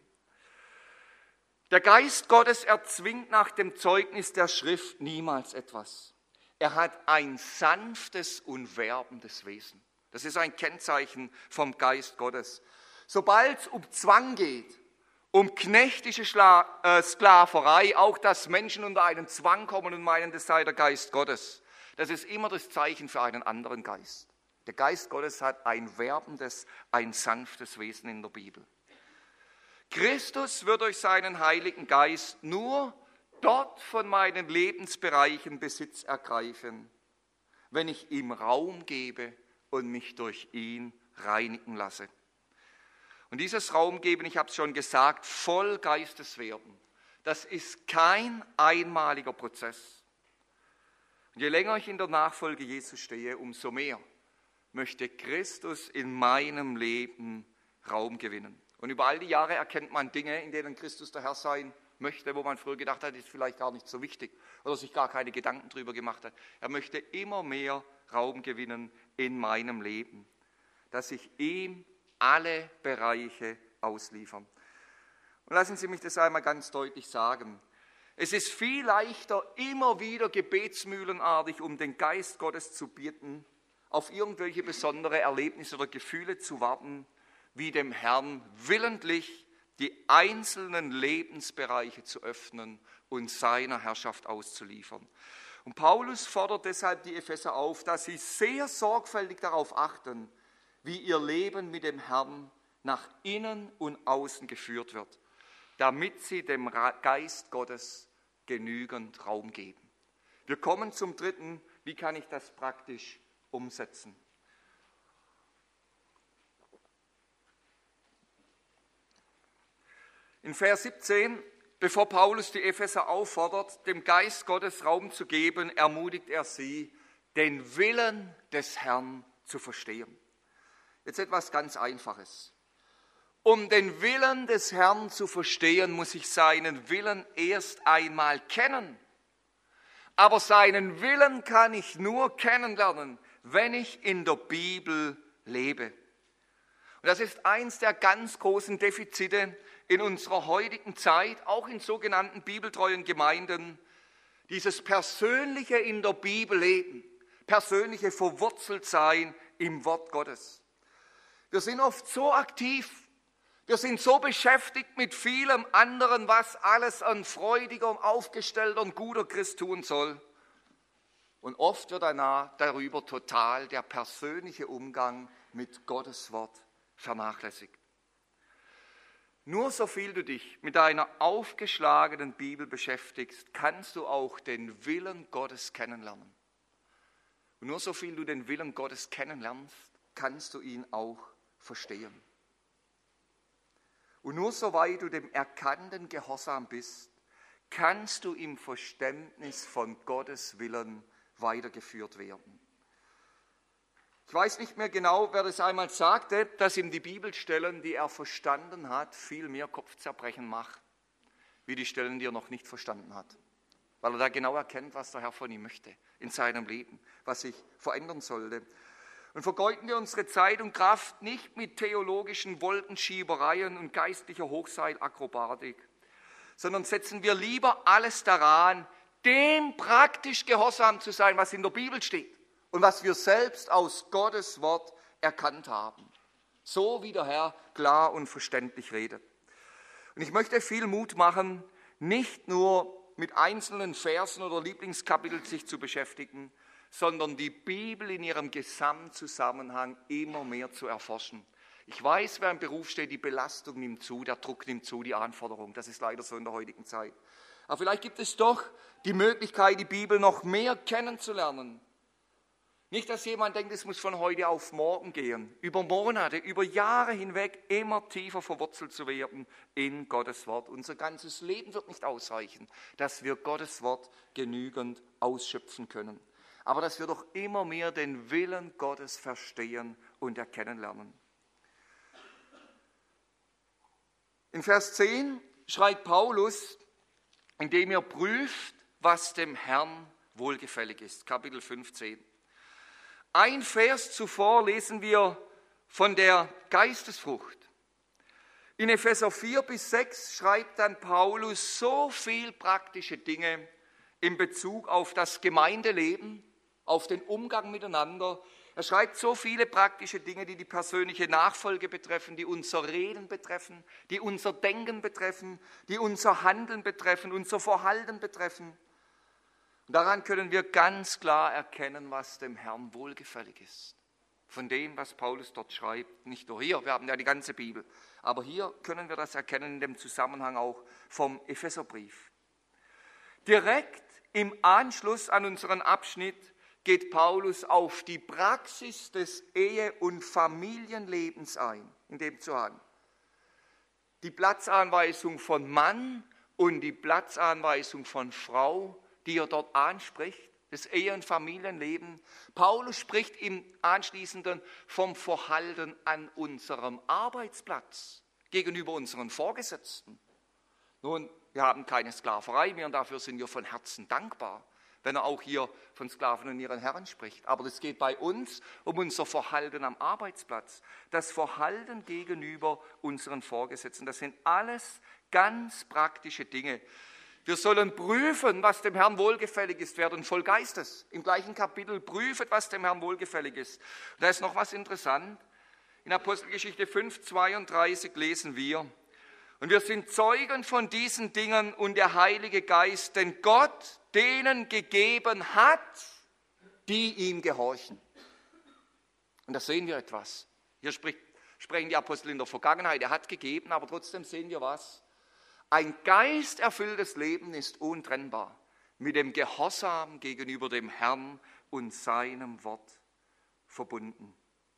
Der Geist Gottes erzwingt nach dem Zeugnis der Schrift niemals etwas. Er hat ein sanftes und werbendes Wesen. Das ist ein Kennzeichen vom Geist Gottes. Sobald es um Zwang geht, um knechtische Schla- äh, Sklaverei, auch dass Menschen unter einen Zwang kommen und meinen, das sei der Geist Gottes, das ist immer das Zeichen für einen anderen Geist. Der Geist Gottes hat ein werbendes, ein sanftes Wesen in der Bibel. Christus wird durch seinen Heiligen Geist nur dort von meinen Lebensbereichen Besitz ergreifen, wenn ich ihm Raum gebe und mich durch ihn reinigen lasse. Und dieses Raumgeben, ich habe es schon gesagt, voll Geisteswerden, das ist kein einmaliger Prozess. Und je länger ich in der Nachfolge Jesu stehe, umso mehr möchte Christus in meinem Leben Raum gewinnen. Und über all die Jahre erkennt man Dinge, in denen Christus der Herr sein möchte, wo man früher gedacht hat, ist vielleicht gar nicht so wichtig oder sich gar keine Gedanken drüber gemacht hat. Er möchte immer mehr Raum gewinnen in meinem Leben, dass ich ihm alle Bereiche ausliefern. Und lassen Sie mich das einmal ganz deutlich sagen. Es ist viel leichter, immer wieder gebetsmühlenartig um den Geist Gottes zu bitten, auf irgendwelche besondere Erlebnisse oder Gefühle zu warten, wie dem Herrn willentlich die einzelnen Lebensbereiche zu öffnen und seiner Herrschaft auszuliefern. Und Paulus fordert deshalb die Epheser auf, dass sie sehr sorgfältig darauf achten, wie ihr Leben mit dem Herrn nach innen und außen geführt wird, damit sie dem Geist Gottes genügend Raum geben. Wir kommen zum dritten, wie kann ich das praktisch umsetzen? In Vers siebzehn, bevor Paulus die Epheser auffordert, dem Geist Gottes Raum zu geben, ermutigt er sie, den Willen des Herrn zu verstehen. Jetzt etwas ganz Einfaches. Um den Willen des Herrn zu verstehen, muss ich seinen Willen erst einmal kennen. Aber seinen Willen kann ich nur kennenlernen, wenn ich in der Bibel lebe. Und das ist eins der ganz großen Defizite in unserer heutigen Zeit, auch in sogenannten bibeltreuen Gemeinden, dieses persönliche in der Bibel leben, persönliche Verwurzeltsein im Wort Gottes. Wir sind oft so aktiv, wir sind so beschäftigt mit vielem anderen, was alles ein freudiger, aufgestellter und guter Christ tun soll. Und oft wird danach darüber total der persönliche Umgang mit Gottes Wort vernachlässigt. Nur so viel du dich mit deiner aufgeschlagenen Bibel beschäftigst, kannst du auch den Willen Gottes kennenlernen. Und nur so viel du den Willen Gottes kennenlernst, kannst du ihn auch verstehen. Und nur soweit du dem erkannten Gehorsam bist, kannst du im Verständnis von Gottes Willen weitergeführt werden. Ich weiß nicht mehr genau, wer das einmal sagte, dass ihm die Bibelstellen, die er verstanden hat, viel mehr Kopfzerbrechen macht, wie die Stellen, die er noch nicht verstanden hat. Weil er da genau erkennt, was der Herr von ihm möchte in seinem Leben, was sich verändern sollte. Und vergeuden wir unsere Zeit und Kraft nicht mit theologischen Wolkenschiebereien und geistlicher Hochseilakrobatik, sondern setzen wir lieber alles daran, dem praktisch gehorsam zu sein, was in der Bibel steht. Und was wir selbst aus Gottes Wort erkannt haben. So wie der Herr klar und verständlich redet. Und ich möchte viel Mut machen, nicht nur mit einzelnen Versen oder Lieblingskapiteln sich zu beschäftigen, sondern die Bibel in ihrem Gesamtzusammenhang immer mehr zu erforschen. Ich weiß, wer im Beruf steht, die Belastung nimmt zu, der Druck nimmt zu, die Anforderung. Das ist leider so in der heutigen Zeit. Aber vielleicht gibt es doch die Möglichkeit, die Bibel noch mehr kennenzulernen. Nicht, dass jemand denkt, es muss von heute auf morgen gehen. Über Monate, über Jahre hinweg immer tiefer verwurzelt zu werden in Gottes Wort. Unser ganzes Leben wird nicht ausreichen, dass wir Gottes Wort genügend ausschöpfen können. Aber dass wir doch immer mehr den Willen Gottes verstehen und erkennen lernen. In Vers zehn schreibt Paulus, indem er prüft, was dem Herrn wohlgefällig ist. Kapitel fünfzehn. Ein Vers zuvor lesen wir von der Geistesfrucht. In Epheser vier bis sechs schreibt dann Paulus so viel praktische Dinge in Bezug auf das Gemeindeleben, auf den Umgang miteinander. Er schreibt so viele praktische Dinge, die die persönliche Nachfolge betreffen, die unser Reden betreffen, die unser Denken betreffen, die unser Handeln betreffen, unser Verhalten betreffen. Und daran können wir ganz klar erkennen, was dem Herrn wohlgefällig ist. Von dem, was Paulus dort schreibt, nicht nur hier, wir haben ja die ganze Bibel, aber hier können wir das erkennen in dem Zusammenhang auch vom Epheserbrief. Direkt im Anschluss an unseren Abschnitt geht Paulus auf die Praxis des Ehe- und Familienlebens ein, in dem Zusammenhang. Die Platzanweisung von Mann und die Platzanweisung von Frau, die er dort anspricht, das Ehe- und Familienleben. Paulus spricht im Anschließenden vom Verhalten an unserem Arbeitsplatz gegenüber unseren Vorgesetzten. Nun, wir haben keine Sklaverei mehr und dafür sind wir von Herzen dankbar, wenn er auch hier von Sklaven und ihren Herren spricht. Aber es geht bei uns um unser Verhalten am Arbeitsplatz, das Verhalten gegenüber unseren Vorgesetzten. Das sind alles ganz praktische Dinge. Wir sollen prüfen, was dem Herrn wohlgefällig ist, werden voll Geistes. Im gleichen Kapitel prüfet, was dem Herrn wohlgefällig ist. Und da ist noch was interessant. In Apostelgeschichte fünf, zweiunddreißig lesen wir: Und wir sind Zeugen von diesen Dingen und der Heilige Geist, den Gott denen gegeben hat, die ihm gehorchen. Und da sehen wir etwas. Hier spricht, sprechen die Apostel in der Vergangenheit. Er hat gegeben, aber trotzdem sehen wir was. Ein geisterfülltes Leben ist untrennbar mit dem Gehorsam gegenüber dem Herrn und seinem Wort verbunden.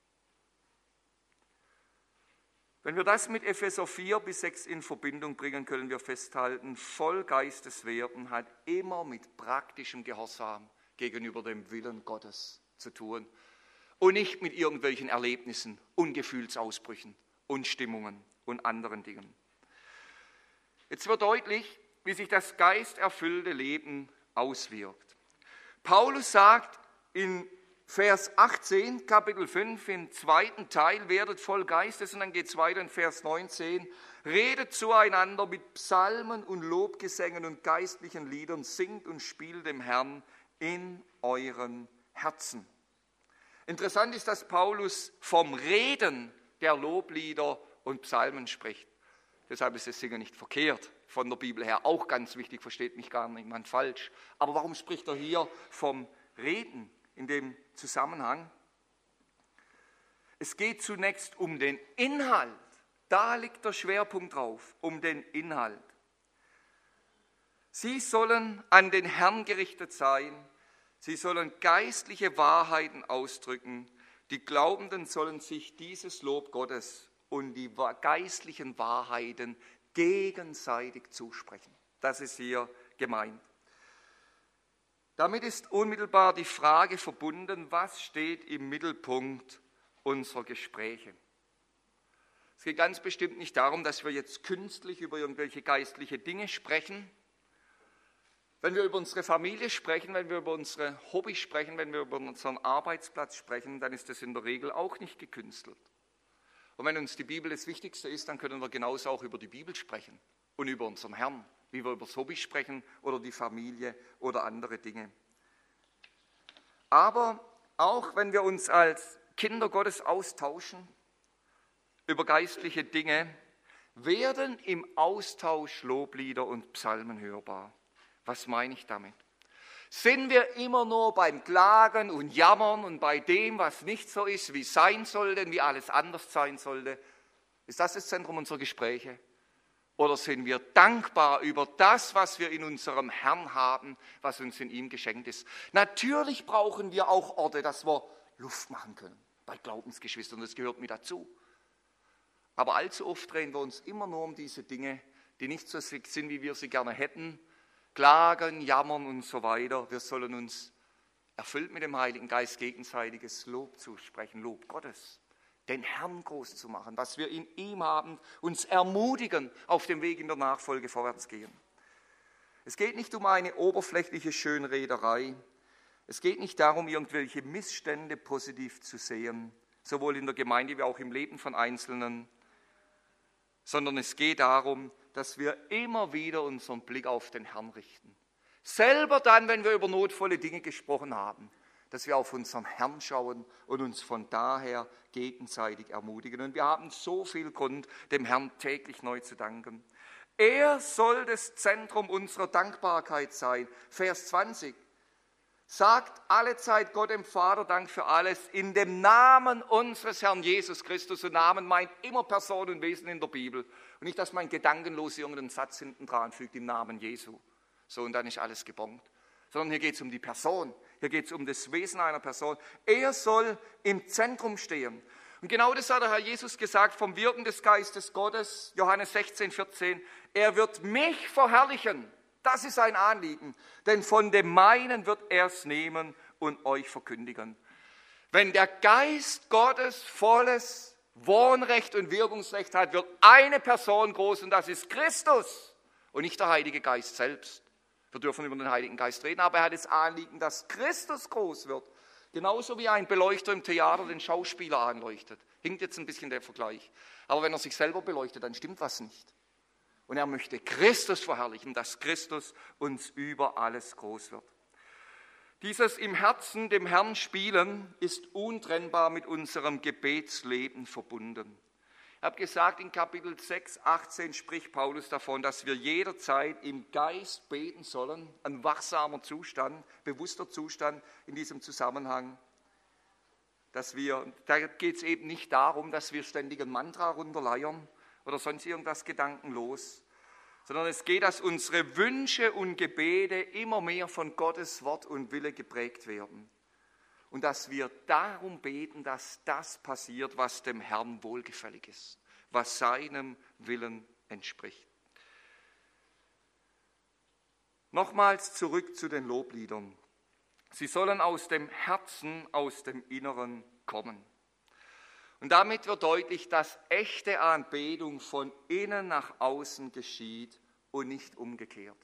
Wenn wir das mit Epheser vier bis sechs in Verbindung bringen, können wir festhalten, voll Geistes werden hat immer mit praktischem Gehorsam gegenüber dem Willen Gottes zu tun und nicht mit irgendwelchen Erlebnissen und Gefühlsausbrüchen und Stimmungen und anderen Dingen. Jetzt wird deutlich, wie sich das geisterfüllte Leben auswirkt. Paulus sagt in Vers achtzehn, Kapitel fünf, im zweiten Teil, werdet voll Geistes, und dann geht es weiter in Vers neunzehn, redet zueinander mit Psalmen und Lobgesängen und geistlichen Liedern, singt und spielt dem Herrn in euren Herzen. Interessant ist, dass Paulus vom Reden der Loblieder und Psalmen spricht. Deshalb ist das Singen nicht verkehrt, von der Bibel her auch ganz wichtig, versteht mich gar niemand falsch. Aber warum spricht er hier vom Reden in dem Zusammenhang? Es geht zunächst um den Inhalt. Da liegt der Schwerpunkt drauf, um den Inhalt. Sie sollen an den Herrn gerichtet sein. Sie sollen geistliche Wahrheiten ausdrücken. Die Glaubenden sollen sich dieses Lob Gottes und die geistlichen Wahrheiten gegenseitig zusprechen. Das ist hier gemeint. Damit ist unmittelbar die Frage verbunden, was steht im Mittelpunkt unserer Gespräche. Es geht ganz bestimmt nicht darum, dass wir jetzt künstlich über irgendwelche geistliche Dinge sprechen. Wenn wir über unsere Familie sprechen, wenn wir über unsere Hobbys sprechen, wenn wir über unseren Arbeitsplatz sprechen, dann ist das in der Regel auch nicht gekünstelt. Und wenn uns die Bibel das Wichtigste ist, dann können wir genauso auch über die Bibel sprechen und über unseren Herrn, wie wir über das Hobby sprechen oder die Familie oder andere Dinge. Aber auch wenn wir uns als Kinder Gottes austauschen über geistliche Dinge, werden im Austausch Loblieder und Psalmen hörbar. Was meine ich damit? Sind wir immer nur beim Klagen und Jammern und bei dem, was nicht so ist, wie es sein sollte, wie alles anders sein sollte? Ist das das Zentrum unserer Gespräche? Oder sind wir dankbar über das, was wir in unserem Herrn haben, was uns in ihm geschenkt ist? Natürlich brauchen wir auch Orte, dass wir Luft machen können. Bei Glaubensgeschwistern, das gehört mit dazu. Aber allzu oft drehen wir uns immer nur um diese Dinge, die nicht so sind, wie wir sie gerne hätten. Klagen, jammern und so weiter. Wir sollen uns erfüllt mit dem Heiligen Geist gegenseitiges Lob zusprechen, Lob Gottes. Den Herrn groß zu machen, was wir in ihm haben, uns ermutigen, auf dem Weg in der Nachfolge vorwärts gehen. Es geht nicht um eine oberflächliche Schönrederei. Es geht nicht darum, irgendwelche Missstände positiv zu sehen, sowohl in der Gemeinde wie auch im Leben von Einzelnen, sondern es geht darum, dass wir immer wieder unseren Blick auf den Herrn richten. Selber dann, wenn wir über notvolle Dinge gesprochen haben, dass wir auf unseren Herrn schauen und uns von daher gegenseitig ermutigen. Und wir haben so viel Grund, dem Herrn täglich neu zu danken. Er soll das Zentrum unserer Dankbarkeit sein. Vers zwanzig. Sagt allezeit Gott dem Vater Dank für alles in dem Namen unseres Herrn Jesus Christus. Und Namen meint immer Person und Wesen in der Bibel. Und nicht, dass man gedankenlos irgendeinen Satz hinten dran fügt im Namen Jesu. So, und dann ist alles gebongt. Sondern hier geht es um die Person. Hier geht es um das Wesen einer Person. Er soll im Zentrum stehen. Und genau das hat der Herr Jesus gesagt vom Wirken des Geistes Gottes, Johannes sechzehn, vierzehn. Er wird mich verherrlichen. Das ist sein Anliegen. Denn von dem meinen wird er es nehmen und euch verkündigen. Wenn der Geist Gottes volles Wohnrecht und Wirkungsrecht hat, wird eine Person groß und das ist Christus und nicht der Heilige Geist selbst. Wir dürfen über den Heiligen Geist reden, aber er hat das Anliegen, dass Christus groß wird. Genauso wie ein Beleuchter im Theater den Schauspieler anleuchtet. Hinkt jetzt ein bisschen der Vergleich. Aber wenn er sich selber beleuchtet, dann stimmt was nicht. Und er möchte Christus verherrlichen, dass Christus uns über alles groß wird. Dieses im Herzen dem Herrn spielen ist untrennbar mit unserem Gebetsleben verbunden. Ich habe gesagt, in Kapitel sechs, achtzehn spricht Paulus davon, dass wir jederzeit im Geist beten sollen, ein wachsamer Zustand, bewusster Zustand in diesem Zusammenhang. Dass wir, da geht es eben nicht darum, dass wir ständig ein Mantra runterleiern oder sonst irgendwas gedankenlos, sondern es geht, dass unsere Wünsche und Gebete immer mehr von Gottes Wort und Wille geprägt werden. Und dass wir darum beten, dass das passiert, was dem Herrn wohlgefällig ist, was seinem Willen entspricht. Nochmals zurück zu den Lobliedern. Sie sollen aus dem Herzen, aus dem Inneren kommen. Und damit wird deutlich, dass echte Anbetung von innen nach außen geschieht und nicht umgekehrt.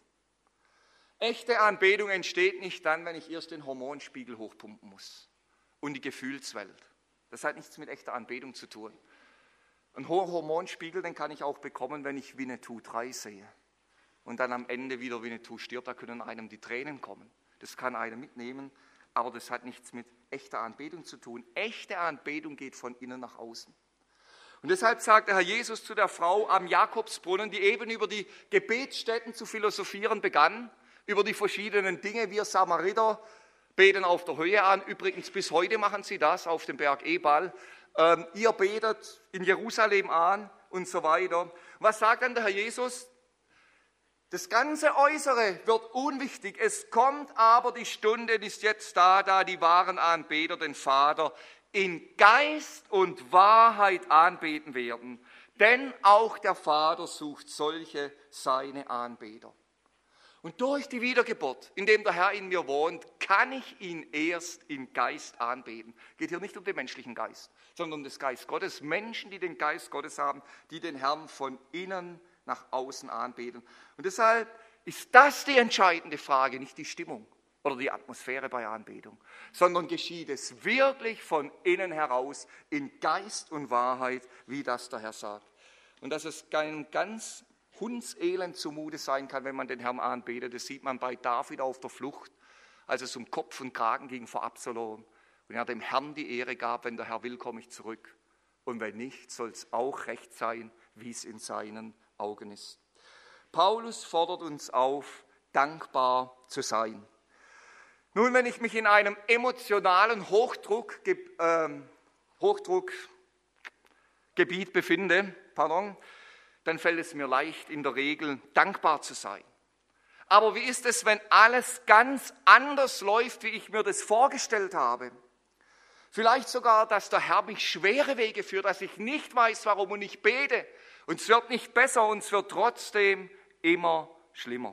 Echte Anbetung entsteht nicht dann, wenn ich erst den Hormonspiegel hochpumpen muss und die Gefühlswelt. Das hat nichts mit echter Anbetung zu tun. Einen hohen Hormonspiegel, den kann ich auch bekommen, wenn ich Winnetou drei sehe. Und dann am Ende wieder Winnetou stirbt, da können einem die Tränen kommen. Das kann einem mitnehmen, aber das hat nichts mit echter Anbetung zu tun. Echte Anbetung geht von innen nach außen. Und deshalb sagt der Herr Jesus zu der Frau am Jakobsbrunnen, die eben über die Gebetsstätten zu philosophieren begann, über die verschiedenen Dinge. Wir Samariter beten auf der Höhe an. Übrigens, bis heute machen sie das auf dem Berg Ebal. Ähm, ihr betet in Jerusalem an und so weiter. Was sagt dann der Herr Jesus? Das ganze Äußere wird unwichtig. Es kommt aber die Stunde, die ist jetzt da, da die wahren Anbeter den Vater in Geist und Wahrheit anbeten werden. Denn auch der Vater sucht solche seine Anbeter. Und durch die Wiedergeburt, indem der Herr in mir wohnt, kann ich ihn erst im Geist anbeten. Geht hier nicht um den menschlichen Geist, sondern um den Geist Gottes. Menschen, die den Geist Gottes haben, die den Herrn von innen nach außen anbeten. Und deshalb ist das die entscheidende Frage, nicht die Stimmung oder die Atmosphäre bei Anbetung, sondern geschieht es wirklich von innen heraus in Geist und Wahrheit, wie das der Herr sagt. Und dass es kein ganz Hundselend zumute sein kann, wenn man den Herrn anbetet. Das sieht man bei David auf der Flucht, als es um Kopf und Kragen ging vor Absalom. Und er dem Herrn die Ehre gab, wenn der Herr will, komme ich zurück. Und wenn nicht, soll es auch recht sein, wie es in seinen Augen ist. Paulus fordert uns auf, dankbar zu sein. Nun, wenn ich mich in einem emotionalen Hochdruck, äh, Hochdruckgebiet befinde, pardon, dann fällt es mir leicht, in der Regel dankbar zu sein. Aber wie ist es, wenn alles ganz anders läuft, wie ich mir das vorgestellt habe? Vielleicht sogar, dass der Herr mich schwere Wege führt, dass ich nicht weiß, warum und ich bete. Und es wird nicht besser und es wird trotzdem immer schlimmer.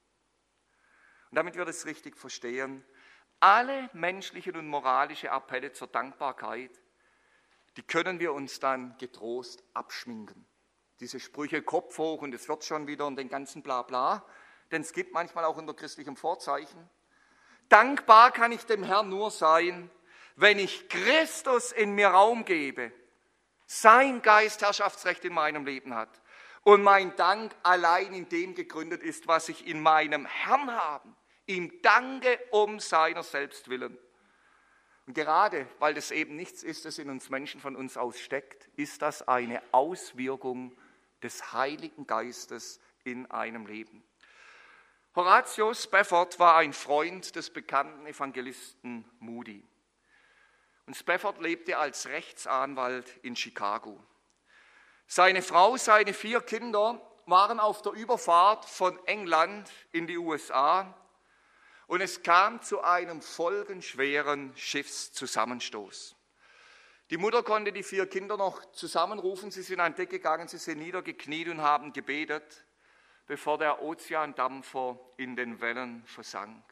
Und damit wir das richtig verstehen, alle menschlichen und moralischen Appelle zur Dankbarkeit, die können wir uns dann getrost abschminken. Diese Sprüche Kopf hoch und es wird schon wieder und den ganzen Blabla, denn es gibt manchmal auch unter christlichem Vorzeichen. Dankbar kann ich dem Herrn nur sein, wenn ich Christus in mir Raum gebe, sein Geist Herrschaftsrecht in meinem Leben hat und mein Dank allein in dem gegründet ist, was ich in meinem Herrn habe, ihm danke um seiner selbst willen. Und gerade weil das eben nichts ist, das in uns Menschen von uns aussteckt, ist das eine Auswirkung des Heiligen Geistes in einem Leben. Horatius Spafford war ein Freund des bekannten Evangelisten Moody. Und Spafford lebte als Rechtsanwalt in Chicago. Seine Frau, seine vier Kinder waren auf der Überfahrt von England in die U S A und es kam zu einem folgenschweren Schiffszusammenstoß. Die Mutter konnte die vier Kinder noch zusammenrufen, sie sind an Deck gegangen, sie sind niedergekniet und haben gebetet, bevor der Ozeandampfer in den Wellen versank.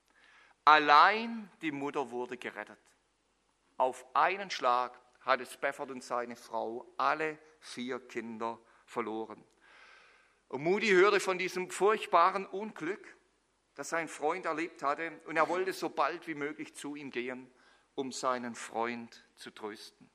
Allein die Mutter wurde gerettet. Auf einen Schlag hatte Spafford und seine Frau alle vier Kinder verloren. Und Moody hörte von diesem furchtbaren Unglück, das sein Freund erlebt hatte, und er wollte so bald wie möglich zu ihm gehen, um seinen Freund zu trösten.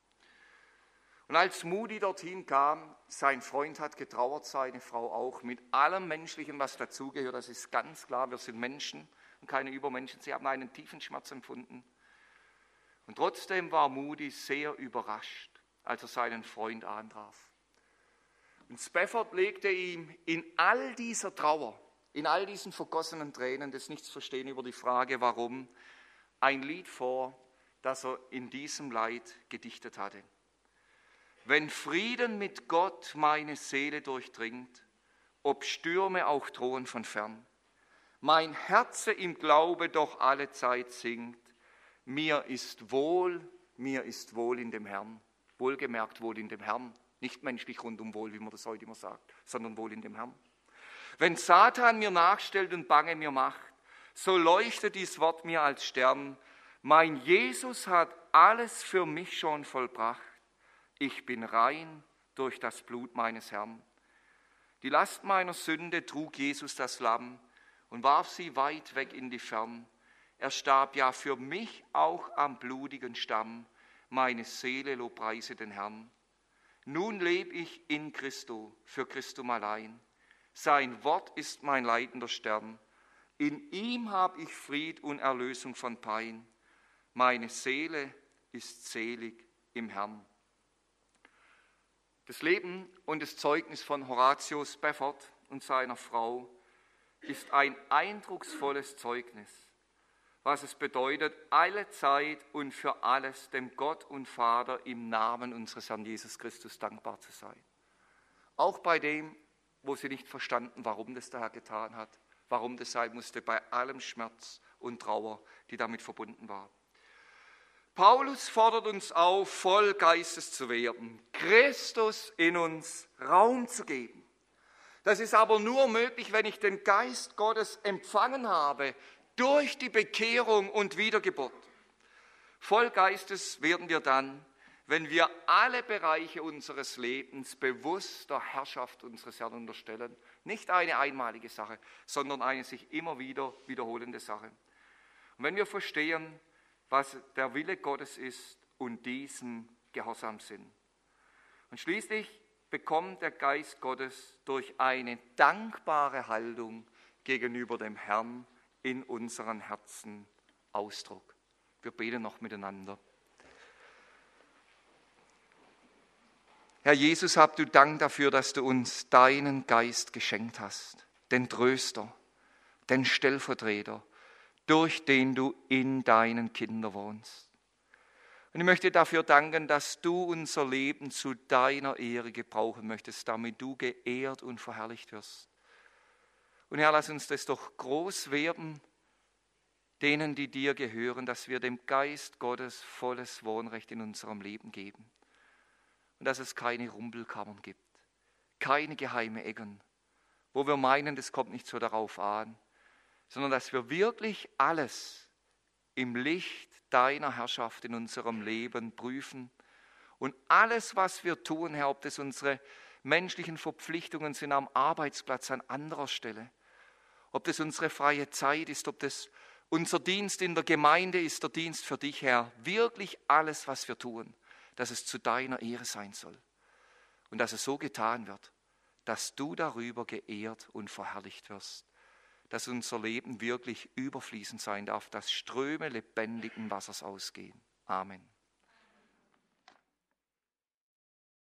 Und als Moody dorthin kam, sein Freund hat getrauert, seine Frau auch, mit allem Menschlichen, was dazugehört, das ist ganz klar, wir sind Menschen und keine Übermenschen, sie haben einen tiefen Schmerz empfunden. Und trotzdem war Moody sehr überrascht, als er seinen Freund antraf. Und Spafford legte ihm in all dieser Trauer, in all diesen vergossenen Tränen des Nichtsverstehen über die Frage, warum, ein Lied vor, das er in diesem Leid gedichtet hatte. Wenn Frieden mit Gott meine Seele durchdringt, ob Stürme auch drohen von fern, mein Herze im Glaube doch alle Zeit singt, mir ist wohl, mir ist wohl in dem Herrn. Wohlgemerkt wohl in dem Herrn, nicht menschlich rundum wohl, wie man das heute immer sagt, sondern wohl in dem Herrn. Wenn Satan mir nachstellt und Bange mir macht, so leuchtet dies Wort mir als Stern. Mein Jesus hat alles für mich schon vollbracht. Ich bin rein durch das Blut meines Herrn. Die Last meiner Sünde trug Jesus das Lamm und warf sie weit weg in die Fern. Er starb ja für mich auch am blutigen Stamm. Meine Seele lobpreise den Herrn. Nun leb ich in Christo, für Christum allein. Sein Wort ist mein leitender Stern. In ihm hab ich Fried und Erlösung von Pein. Meine Seele ist selig im Herrn. Das Leben und das Zeugnis von Horatius Spafford und seiner Frau ist ein eindrucksvolles Zeugnis, was es bedeutet, alle Zeit und für alles dem Gott und Vater im Namen unseres Herrn Jesus Christus dankbar zu sein. Auch bei dem, wo sie nicht verstanden, warum das der Herr getan hat, warum das sein musste, bei allem Schmerz und Trauer, die damit verbunden war. Paulus fordert uns auf, voll Geistes zu werden, Christus in uns Raum zu geben. Das ist aber nur möglich, wenn ich den Geist Gottes empfangen habe, durch die Bekehrung und Wiedergeburt. Voll Geistes werden wir dann, wenn wir alle Bereiche unseres Lebens bewusst der Herrschaft unseres Herrn unterstellen. Nicht eine einmalige Sache, sondern eine sich immer wieder wiederholende Sache. Und wenn wir verstehen, was der Wille Gottes ist und diesem gehorsam sind. Und schließlich bekommt der Geist Gottes durch eine dankbare Haltung gegenüber dem Herrn in unseren Herzen Ausdruck. Wir beten noch miteinander. Herr Jesus, hab du Dank dafür, dass du uns deinen Geist geschenkt hast, den Tröster, den Stellvertreter, durch den du in deinen Kindern wohnst. Und ich möchte dafür danken, dass du unser Leben zu deiner Ehre gebrauchen möchtest, damit du geehrt und verherrlicht wirst. Und Herr, lass uns das doch groß werden, denen, die dir gehören, dass wir dem Geist Gottes volles Wohnrecht in unserem Leben geben. Und dass es keine Rumpelkammern gibt, keine geheime Ecken, wo wir meinen, das kommt nicht so darauf an, sondern dass wir wirklich alles im Licht deiner Herrschaft in unserem Leben prüfen und alles, was wir tun, Herr, ob das unsere menschlichen Verpflichtungen sind am Arbeitsplatz an anderer Stelle, ob das unsere freie Zeit ist, ob das unser Dienst in der Gemeinde ist, der Dienst für dich, Herr, wirklich alles, was wir tun, dass es zu deiner Ehre sein soll und dass es so getan wird, dass du darüber geehrt und verherrlicht wirst, dass unser Leben wirklich überfließend sein darf, dass Ströme lebendigen Wassers ausgehen. Amen.